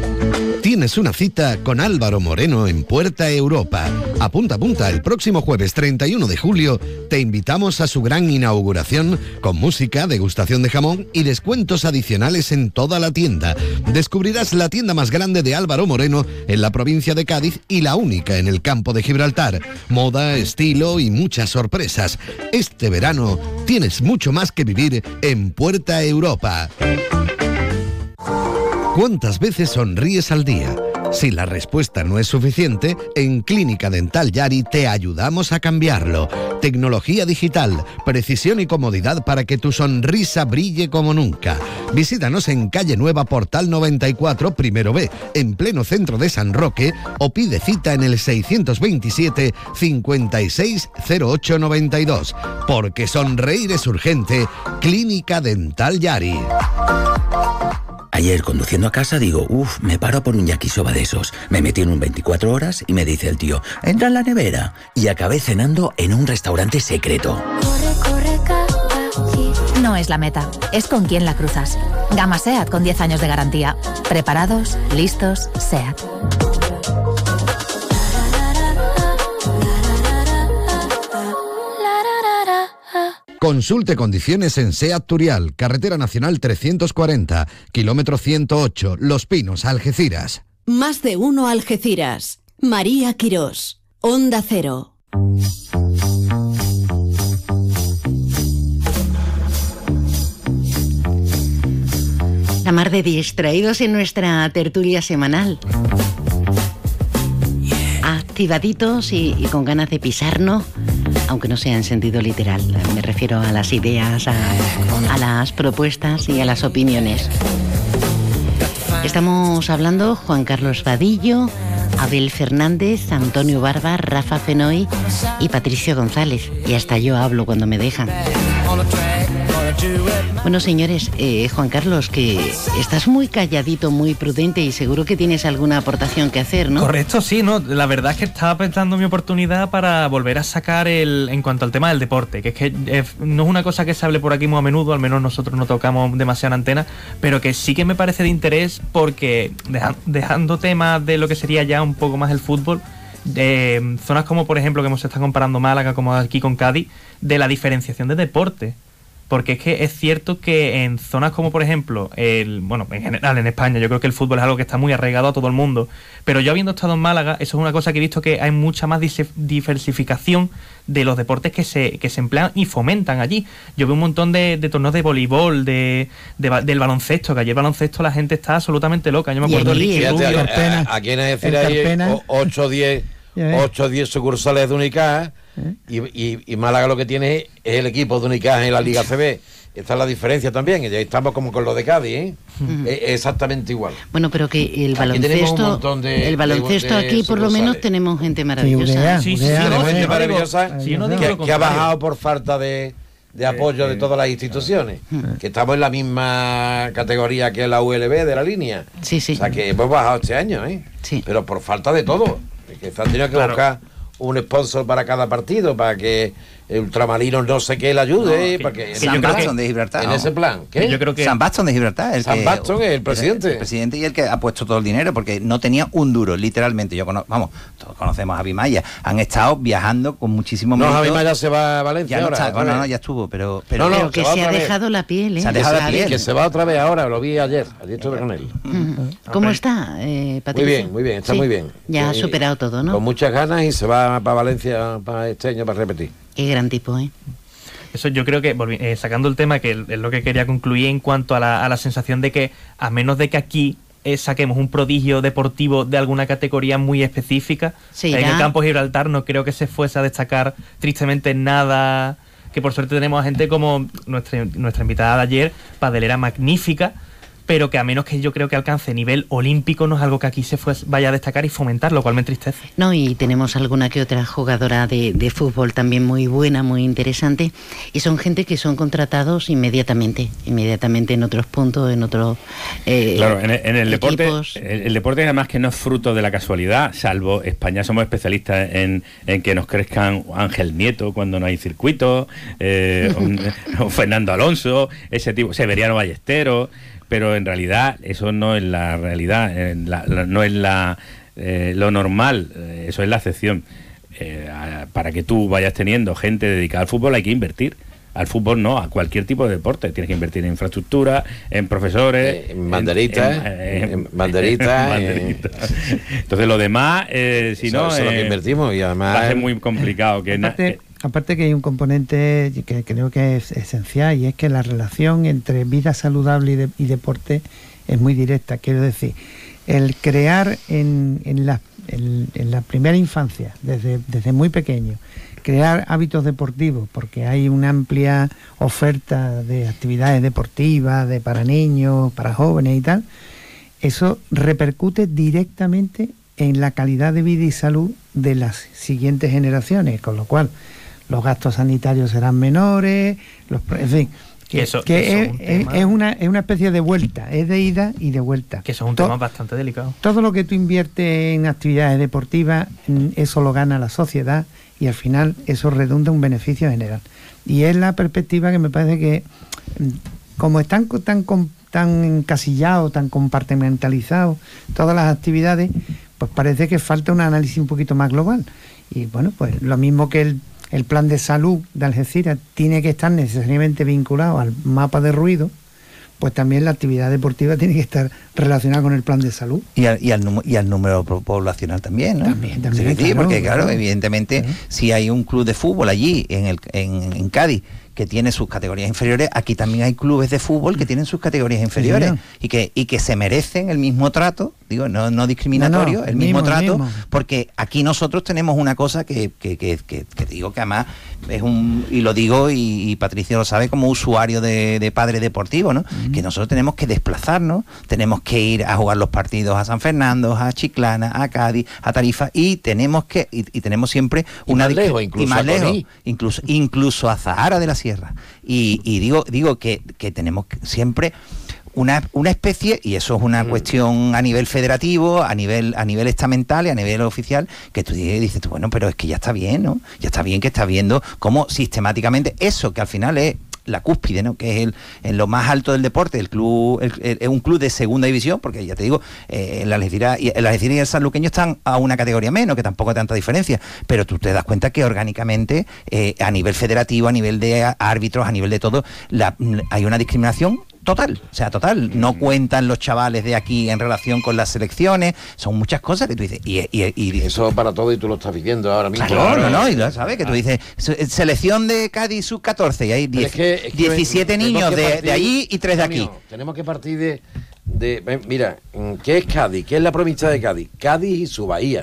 Tienes una cita con Álvaro Moreno en Puerta Europa. Apunta, apunta, el próximo jueves treinta y uno de julio te invitamos a su gran inauguración con música, degustación de jamón y descuentos adicionales en toda la tienda. Descubrirás la tienda más grande de Álvaro Moreno en la provincia de Cádiz y la única en el campo de Gibraltar. Moda, estilo y muchas sorpresas. Este verano tienes mucho más que vivir en Puerta Europa. ¿Cuántas veces sonríes al día? Si la respuesta no es suficiente, en Clínica Dental Yari te ayudamos a cambiarlo. Tecnología digital, precisión y comodidad para que tu sonrisa brille como nunca. Visítanos en Calle Nueva Portal noventa y cuatro, primero B, en pleno centro de San Roque, o pide cita en el seiscientos veintisiete, cincuenta y seis, cero ocho noventa y dos. Porque sonreír es urgente. Clínica Dental Yari. Ayer, conduciendo a casa, digo, uff, me paro por un yakisoba de esos. Me metí en un veinticuatro horas y me dice el tío, entra en la nevera. Y acabé cenando en un restaurante secreto. Corre, corre, no es la meta, es con quién la cruzas. Gama SEAT con diez años de garantía. Preparados, listos, SEAT. Consulte condiciones en SEAT Turial, Carretera Nacional trescientos cuarenta, kilómetro ciento ocho, Los Pinos, Algeciras. Más de uno Algeciras. María Quirós, Onda Cero. La mar de distraídos en nuestra tertulia semanal. Activaditos y, y con ganas de pisarnos, aunque no sea en sentido literal. Me refiero a las ideas, a, a las propuestas y a las opiniones. Estamos hablando Juan Carlos Vadillo, Abel Fernández, Antonio Barba, Rafa Fenoy y Patricio González. Y hasta yo hablo cuando me dejan. Bueno, señores, eh, Juan Carlos, que estás muy calladito, muy prudente y seguro que tienes alguna aportación que hacer, ¿no? Correcto, sí, ¿no? La verdad es que estaba pensando mi oportunidad para volver a sacar el en cuanto al tema del deporte, que es que eh, no es una cosa que se hable por aquí muy a menudo, al menos nosotros no tocamos demasiado en antena, pero que sí que me parece de interés porque deja, dejando temas de lo que sería ya un poco más el fútbol, de zonas como por ejemplo que hemos estado comparando Málaga como aquí con Cádiz, de la diferenciación de deporte. Porque es que es cierto que en zonas como por ejemplo, el bueno, en general en España, yo creo que el fútbol es algo que está muy arraigado a todo el mundo, pero yo habiendo estado en Málaga, eso es una cosa que he visto que hay mucha más diversificación de los deportes que se que se emplean y fomentan allí. Yo veo un montón de, de torneos de voleibol, de, de del baloncesto, que ayer el baloncesto la gente está absolutamente loca. Yo me acuerdo de Ricky Rubio. Aquí en Algeciras hay ocho o diez sucursales de Unicaja. Y, y, y Málaga lo que tiene es el equipo de Unicaja en la Liga C B. Esta es la diferencia también. Ya estamos como con lo de Cádiz, ¿eh? Uh-huh. Es exactamente igual. Bueno, pero que el baloncesto, de, el baloncesto de, de aquí por lo menos tenemos gente maravillosa. Sí, sí, sí, sí, gente maravillosa que, que ha bajado por falta de, de apoyo de todas las instituciones. Uh-huh. Que estamos en la misma categoría que la U L B de la línea. Sí, sí. O sea que hemos bajado este año, ¿eh? Sí. Pero por falta de todo. Que se han tenido que claro. buscar un sponsor para cada partido, para que el Ultramarinos no sé qué le ayude, no, para que, que San Baston de Gibraltar, en no. ese plan. ¿Qué? Yo creo que San Baston de Gibraltar, el San que, Baston es el presidente, el, el presidente y el que ha puesto todo el dinero, porque no tenía un duro, literalmente. Yo conozco, vamos, todos conocemos a Javi Maya, han estado viajando con muchísimos no, méritos. Javi Maya se va a Valencia ya no ahora. Está, no, no, ya estuvo, pero pero, no, no, pero que se, se ha dejado la piel, ¿eh? Se ha dejado la piel. Que se va otra vez ahora, lo vi ayer, ayer estuve con él. ¿Cómo está, eh, Patricia? Muy bien, muy bien, está sí. muy bien. Ya ha superado todo, ¿no? Con muchas ganas y se va para Valencia para este año para repetir. Qué gran tipo, ¿eh? Eso yo creo que, eh, sacando el tema, que es lo que quería concluir en cuanto a la, a la sensación de que, a menos de que aquí eh, saquemos un prodigio deportivo de alguna categoría muy específica, en el campo Gibraltar no creo que se fuese a destacar tristemente nada, que por suerte tenemos a gente como nuestra, nuestra invitada de ayer, padelera magnífica, pero que a menos que yo creo que alcance nivel olímpico no es algo que aquí se fuese, vaya a destacar y fomentar, lo cual me entristece. No, y tenemos alguna que otra jugadora de, de fútbol también muy buena, muy interesante, y son gente que son contratados inmediatamente, inmediatamente en otros puntos, en otros eh, Claro, en el, en el deporte, el, el deporte además que no es fruto de la casualidad, salvo España somos especialistas en, en que nos crezcan Ángel Nieto cuando no hay circuito, eh, un, un Fernando Alonso, ese tipo, Severiano Ballesteros. Pero en realidad eso no es la realidad, la, la, no es la eh, lo normal, eh, eso es la excepción. Eh, a, para que tú vayas teniendo gente dedicada al fútbol hay que invertir. Al fútbol no, a cualquier tipo de deporte. Tienes que invertir en infraestructura, en profesores, eh, en banderitas, en, en, en, en banderitas. banderitas. Eh. Entonces lo demás, eh, si eso, no, eso eh, es lo que invertimos y además va a ser muy complicado. Que aparte, eh, aparte que hay un componente que creo que es esencial y es que la relación entre vida saludable y, de, y deporte es muy directa. Quiero decir, el crear en, en, la, en, en la primera infancia, desde, desde muy pequeño, crear hábitos deportivos, porque hay una amplia oferta de actividades deportivas, de para niños, para jóvenes y tal, eso repercute directamente en la calidad de vida y salud de las siguientes generaciones, con lo cual los gastos sanitarios serán menores, los, en fin, que, eso, que es, es, es, una, es una especie de vuelta, es de ida y de vuelta. Que eso es un to- tema bastante delicado. Todo lo que tú inviertes en actividades deportivas, eso lo gana la sociedad y al final eso redunda en un beneficio general. Y es la perspectiva que me parece que como están tan, tan encasillados, tan compartimentalizados todas las actividades, pues parece que falta un análisis un poquito más global. Y bueno, pues lo mismo que el, el plan de salud de Algeciras tiene que estar necesariamente vinculado al mapa de ruido, pues también la actividad deportiva tiene que estar relacionada con el plan de salud. Y al, y al, y al número poblacional también, ¿no? También, también. Sí, claro, porque claro, claro. evidentemente, claro. Si hay un club de fútbol allí, en, el, en, en Cádiz, que tiene sus categorías inferiores, aquí también hay clubes de fútbol que tienen sus categorías inferiores, sí, y que y que se merecen el mismo trato, digo, no, no discriminatorio, no, no, el mismo, mismo trato, mismo. Porque aquí nosotros tenemos una cosa que, que, que, que, que digo que además es un, y lo digo, y, y Patricio lo sabe como usuario de, de padre deportivo, ¿no? Uh-huh. Que nosotros tenemos que desplazarnos, tenemos que ir a jugar los partidos a San Fernando, a Chiclana, a Cádiz, a Tarifa, y tenemos que, y, y tenemos siempre y una más lejos, incluso y más a lejos, incluso, incluso a Zahara de la Sierra. Y, y digo digo que, que tenemos siempre una, una especie, y eso es una mm. cuestión a nivel federativo, a nivel a nivel estamental y a nivel oficial, que tú dices, bueno, pero es que ya está bien, ¿no? Ya está bien que estás viendo cómo sistemáticamente eso, que al final es la cúspide, ¿no? Que es el, en lo más alto del deporte, el club, el, el, el, un club de segunda división, porque ya te digo, eh, el Algeciras y el Algeciras y el Sanluqueño están a una categoría menos, que tampoco hay tanta diferencia, pero tú te das cuenta que orgánicamente, eh, a nivel federativo, a nivel de árbitros, a nivel de todo, la, hay una discriminación total, o sea, total, no cuentan los chavales de aquí en relación con las selecciones, son muchas cosas que tú dices, y, y, y eso para todo, y tú lo estás viviendo ahora mismo. Claro, no, no, y lo sabes, que tú dices, selección de Cádiz sub catorce, y hay diez, es que, es que diecisiete niños de, partir, de allí y tres de aquí. Amigo, tenemos que partir de, de, mira, ¿qué es Cádiz? ¿Qué es la provincia de Cádiz? Cádiz y su bahía.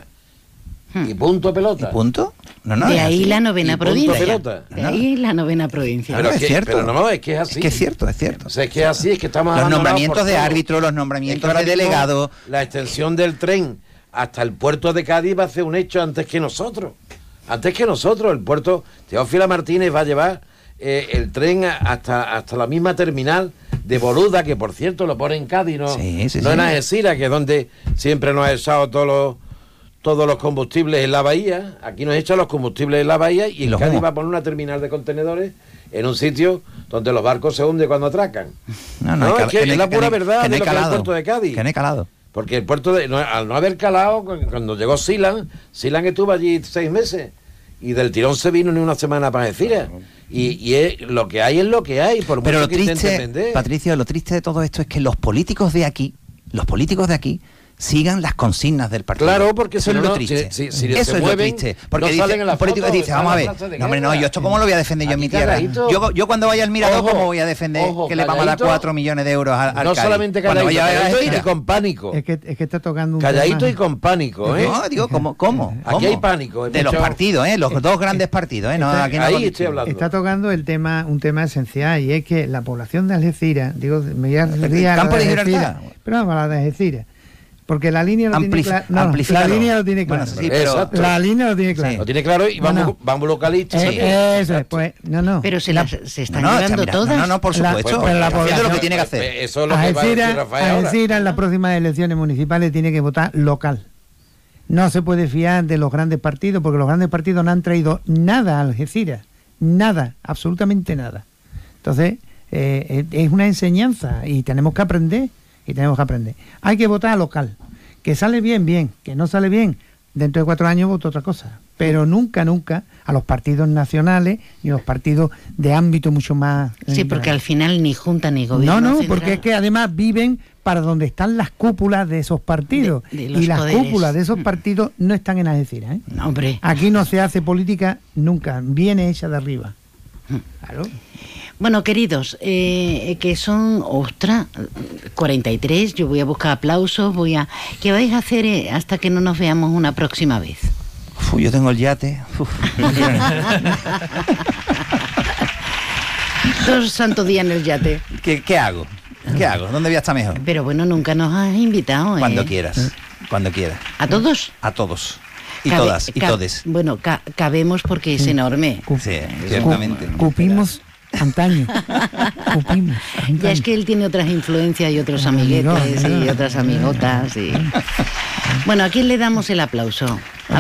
Y punto pelota. ¿Y punto? No, no, de ahí así. La novena y provincia. Pelota. De ahí la novena provincia. Pero, es que, cierto. pero no, no, es que es así. Es que es cierto, es cierto. O sea, es que es así, es que estamos los nombramientos de árbitros, los nombramientos de delegados. La extensión del tren hasta el puerto de Cádiz va a ser un hecho antes que nosotros. Antes que nosotros, el puerto Teófila Martínez va a llevar eh, el tren hasta, hasta la misma terminal de Boluda, que por cierto lo pone en Cádiz, no, sí, sí, no sí. en Algeciras, que es donde siempre nos ha echado todos los todos los combustibles en la bahía. Aquí nos echan los combustibles en la bahía, y en Cádiz humos. Va a poner una terminal de contenedores en un sitio donde los barcos se hunden cuando atracan. No, no, no es que, que es la pura que verdad que de lo calado, que es el puerto de Cádiz. Que no he calado. Porque el puerto, de, no, al no haber calado, cuando llegó Silan, Silan estuvo allí seis meses, y del tirón se vino ni una semana para Algeciras. Y, y es, lo que hay es lo que hay, por Pero mucho lo que triste, vender. Patricio, lo triste de todo esto es que los políticos de aquí, los políticos de aquí, sigan las consignas del partido. Claro, porque eso si es no, lo triste. Si, si, si eso es mueven, lo triste. Porque no dice, salen en la un político foto, dice, vamos a ver, no, hombre, no, yo esto cómo lo voy a defender yo en mi tierra. Yo, yo cuando vaya al Mirador, ojo, ¿cómo voy a defender ojo, que le vamos a dar cuatro millones de euros al, al no Cádiz? Solamente calladito, vaya calladito y con pánico. Es que, es que está tocando un calladito tema. Y con pánico, ¿eh? No, digo, ¿cómo? ¿Cómo? Aquí ¿Cómo? hay pánico. De mucho... los partidos, ¿eh? Los dos grandes partidos, ¿eh? No, está, aquí no ahí estoy hablando. Está tocando el tema, un tema esencial, y es que la población de Algeciras, digo, me voy a referir a Campo la de Algeciras, Gibraltar. Pero vamos a la de Algeciras. Porque la línea lo Amplif- tiene claro. No, la línea lo tiene claro. Bueno, sí, pero, la línea lo tiene claro. Sí. Lo tiene claro y vamos, no. vamos localistas. Eh, eso es, pues, no, no. Pero se, la, las, se están no, llevando mira, todas. No, no, por supuesto. La, pues, la población, lo que tiene que hacer. Pues, eso es lo que va a decir Rafael ahora. Algeciras en las próximas elecciones municipales tiene que votar local. No se puede fiar de los grandes partidos, porque los grandes partidos no han traído nada a Algeciras. Nada, absolutamente nada. Entonces, eh, es una enseñanza y tenemos que aprender. Y tenemos que aprender. Hay que votar local. Que sale bien, bien. Que no sale bien, dentro de cuatro años voto otra cosa. Pero nunca, nunca a los partidos nacionales ni a los partidos de ámbito mucho más... Sí, porque al final ni junta ni gobierno No, no, central. porque es que además viven para donde están las cúpulas de esos partidos. De, de los y las poderes. cúpulas de esos partidos no están en Algeciras, ¿eh? No, hombre. Aquí no se hace política nunca, viene hecha de arriba. Claro. Bueno, queridos, eh, que son, ostras, cuarenta y tres, yo voy a buscar aplausos, voy a... ¿Qué vais a hacer eh, hasta que no nos veamos una próxima vez? Uf, yo tengo el yate. Dos santos días en el yate. ¿Qué, ¿Qué hago? ¿Qué hago? ¿Dónde voy a estar mejor? Pero bueno, nunca nos has invitado, ¿eh? Cuando quieras, cuando quieras. ¿A todos? A todos. Y Cabe, todas, y ca- todes. Bueno, ca- cabemos porque es enorme. Sí, ciertamente. Cupimos antaño. Cupimos. Antaño. Ya es que él tiene otras influencias y otros amiguetes y otras amigotas. Y... Bueno, ¿a quién le damos el aplauso? Abel.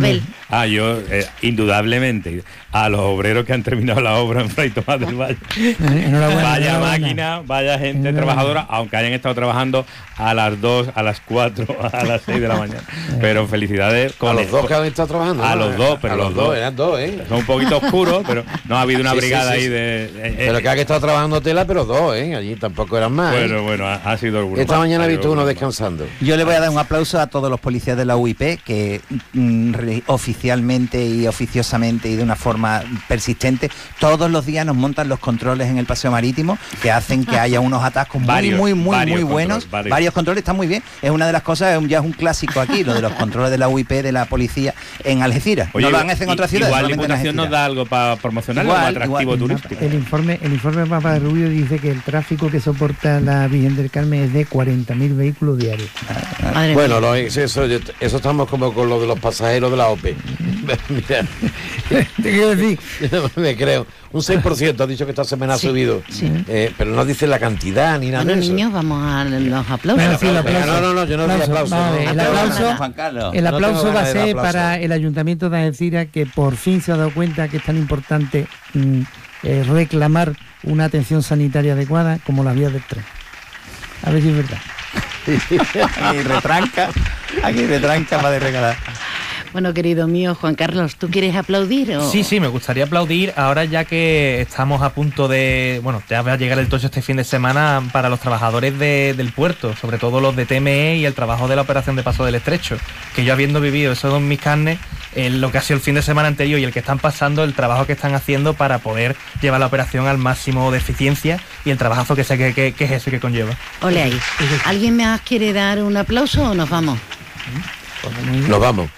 Ah, yo, eh, indudablemente, a los obreros que han terminado la obra en Fray Tomás del Valle. Enhorabuena, vaya enhorabuena. máquina, vaya gente trabajadora, aunque hayan estado trabajando a las dos, a las cuatro, a las seis de la mañana. Pero felicidades con a los dos que han estado trabajando. A ¿no? los dos, pero a los dos. eran dos, ¿eh? Son un poquito oscuros, pero no ha habido una Sí, brigada sí, sí, ahí sí. de. de Pero eh, que han estado trabajando tela, pero dos, ¿eh? Allí tampoco eran más. Bueno, ¿eh? bueno, ha, ha sido orgulloso. Esta mañana he visto uno descansando. Yo le voy a dar un aplauso a todos los policías de la U I P que mm, re- oficialmente y oficiosamente y de una forma persistente todos los días nos montan los controles en el paseo marítimo que hacen que haya unos atascos muy, Varios, muy, muy, varios muy buenos. controles, varios. Varios controles, está muy bien. Es una de las cosas, es un- ya es un clásico aquí, lo de los controles de la U I P de la policía en Algeciras. Oye, no lo han hecho en i- otras ciudades. Igual solamente en Diputación nos Algeciras. da algo para promocionarlo Igual, como atractivo igual. turístico. El informe, el informe de Papa de Rubio dice que el tráfico que soporta la Virgen del Carmen es de cuarenta mil vehículos diarios. Madre Bueno, mía. lo- eso, yo- eso estamos como con lo de los pasajeros de la O P E. Mira, Te quiero decir, yo no me creo. Un seis por ciento ha dicho que esta semana ha Sí, subido. sí. Eh, pero no dice la cantidad ni nada Bueno, de eso. niños, vamos a los aplausos. Bueno, sí, el Venga, aplauso. no, no, no, yo no doy aplauso. Vamos a ver, no. el No tengo aplauso, ganas. Juan Carlos. el No tengo aplauso va a ganas del ser aplauso. para el Ayuntamiento de Algeciras, que por fin se ha dado cuenta que es tan importante mm, eh, reclamar una atención sanitaria adecuada como las vías del tren. A ver si es verdad. Aquí retranca, aquí retranca para de regalar. Bueno, querido mío, Juan Carlos, ¿tú quieres aplaudir? O... Sí, sí, me gustaría aplaudir ahora ya que estamos a punto de... Bueno, ya va a llegar el tocho este fin de semana para los trabajadores de- del puerto, sobre todo los de T M E y el trabajo de la operación de Paso del Estrecho, que yo habiendo vivido eso en mis carnes, en lo que ha sido el fin de semana anterior y el que están pasando, el trabajo que están haciendo para poder llevar la operación al máximo de eficiencia y el trabajazo que sé que, que, que es ese que conlleva. Ole ahí. ¿Alguien más quiere dar un aplauso o nos vamos? Nos vamos.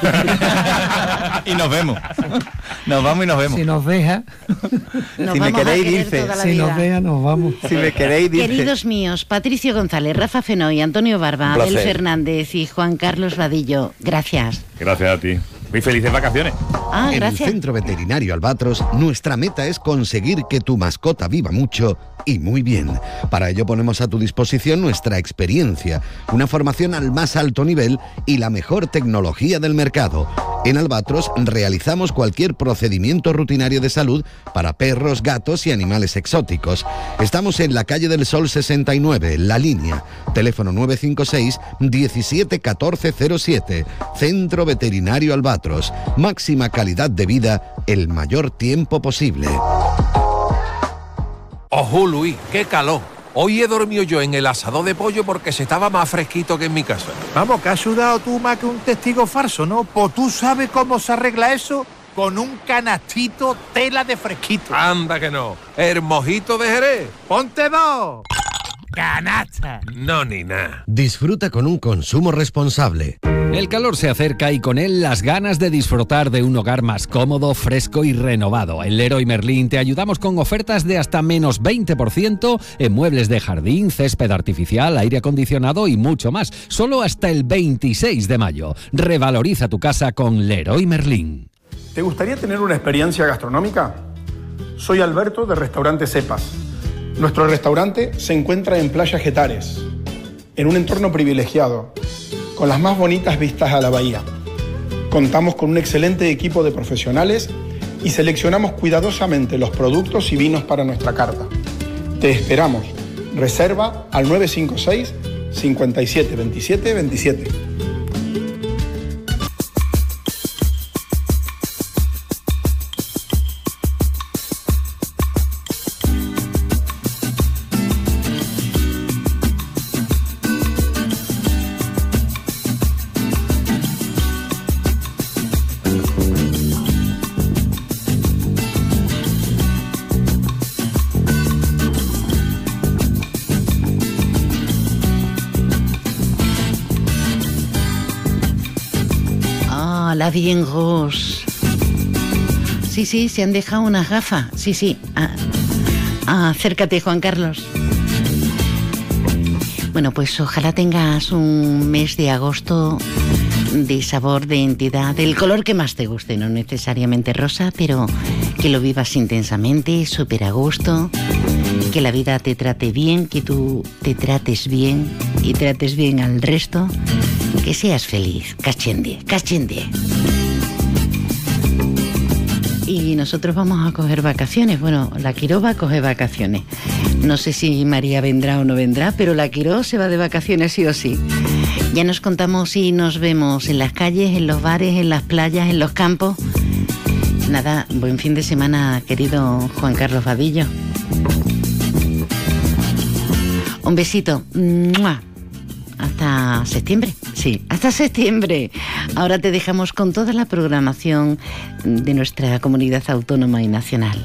Y nos vemos. Nos vamos y nos vemos. Si nos deja, Nos Si me vamos a queréis querer irse. toda la si vida. nos deja, nos vamos. Si me queréis, dice. Queridos míos, Patricio González, Rafa Fenoy, Antonio Barba, Un Abel placer. Fernández y Juan Carlos Vadillo, gracias. Gracias a ti. Muy felices vacaciones. Ah, En el gracias. Centro Veterinario Albatros, nuestra meta es conseguir que tu mascota viva mucho y muy bien. Para ello ponemos a tu disposición nuestra experiencia, una formación al más alto nivel y la mejor tecnología del mercado. En Albatros realizamos cualquier procedimiento rutinario de salud para perros, gatos y animales exóticos. Estamos en la calle del Sol sesenta y nueve, La Línea. Teléfono nueve cinco seis, diecisiete catorce cero siete. Centro Veterinario Albatros. Máxima calidad de vida el mayor tiempo posible. Ojo, Luis, qué calor. Hoy he dormido yo en el asador de pollo porque se estaba más fresquito que en mi casa. Vamos, que has sudado tú más que un testigo falso, ¿no? Pues tú sabes cómo se arregla eso con un canastito tela de fresquito. Anda que no. El mojito de Jerez. ¡Ponte dos! ¡Canasta! No, ni nada. Disfruta con un consumo responsable. El calor se acerca y con él las ganas de disfrutar de un hogar más cómodo, fresco y renovado. En Leroy Merlin te ayudamos con ofertas de hasta menos veinte por ciento en muebles de jardín, césped artificial, aire acondicionado y mucho más. Solo hasta el veintiséis de mayo. Revaloriza tu casa con Leroy Merlin. ¿Te gustaría tener una experiencia gastronómica? Soy Alberto de Restaurante Cepas. Nuestro restaurante se encuentra en Playa Getares, en un entorno privilegiado, con las más bonitas vistas a la bahía. Contamos con un excelente equipo de profesionales y seleccionamos cuidadosamente los productos y vinos para nuestra carta. Te esperamos. Reserva al nueve cinco seis, cincuenta y siete veintisiete veintisiete. Ah, la bien Rose. Sí, sí, se han dejado unas gafas. Sí, sí. Ah, ah, acércate, Juan Carlos. Bueno, pues ojalá tengas un mes de agosto de sabor, de entidad, del color que más te guste, no necesariamente rosa, pero que lo vivas intensamente, súper a gusto, que la vida te trate bien, que tú te trates bien y trates bien al resto, que seas feliz. Cachende, cachende. y nosotros vamos a coger vacaciones. Bueno, la Quirós va a coger vacaciones. No sé si María vendrá o no vendrá, pero la Quirós se va de vacaciones sí o sí. Ya nos contamos si nos vemos en las calles, en los bares, en las playas, en los campos. Nada, buen fin de semana, querido Juan Carlos Vadillo. Un besito. ¡Mua! Hasta septiembre. Sí, hasta septiembre. Ahora te dejamos con toda la programación de nuestra comunidad autónoma y nacional.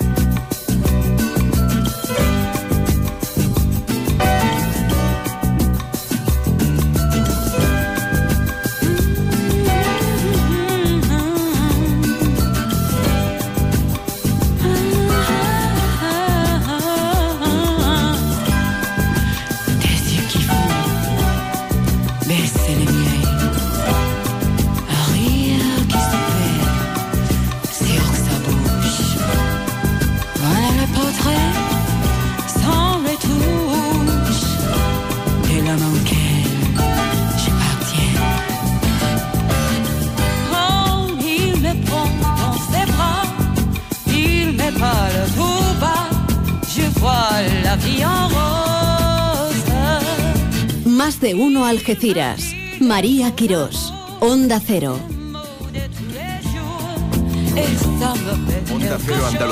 Más de uno Algeciras. María Quirós. Onda Cero. Onda Cero Andalucía.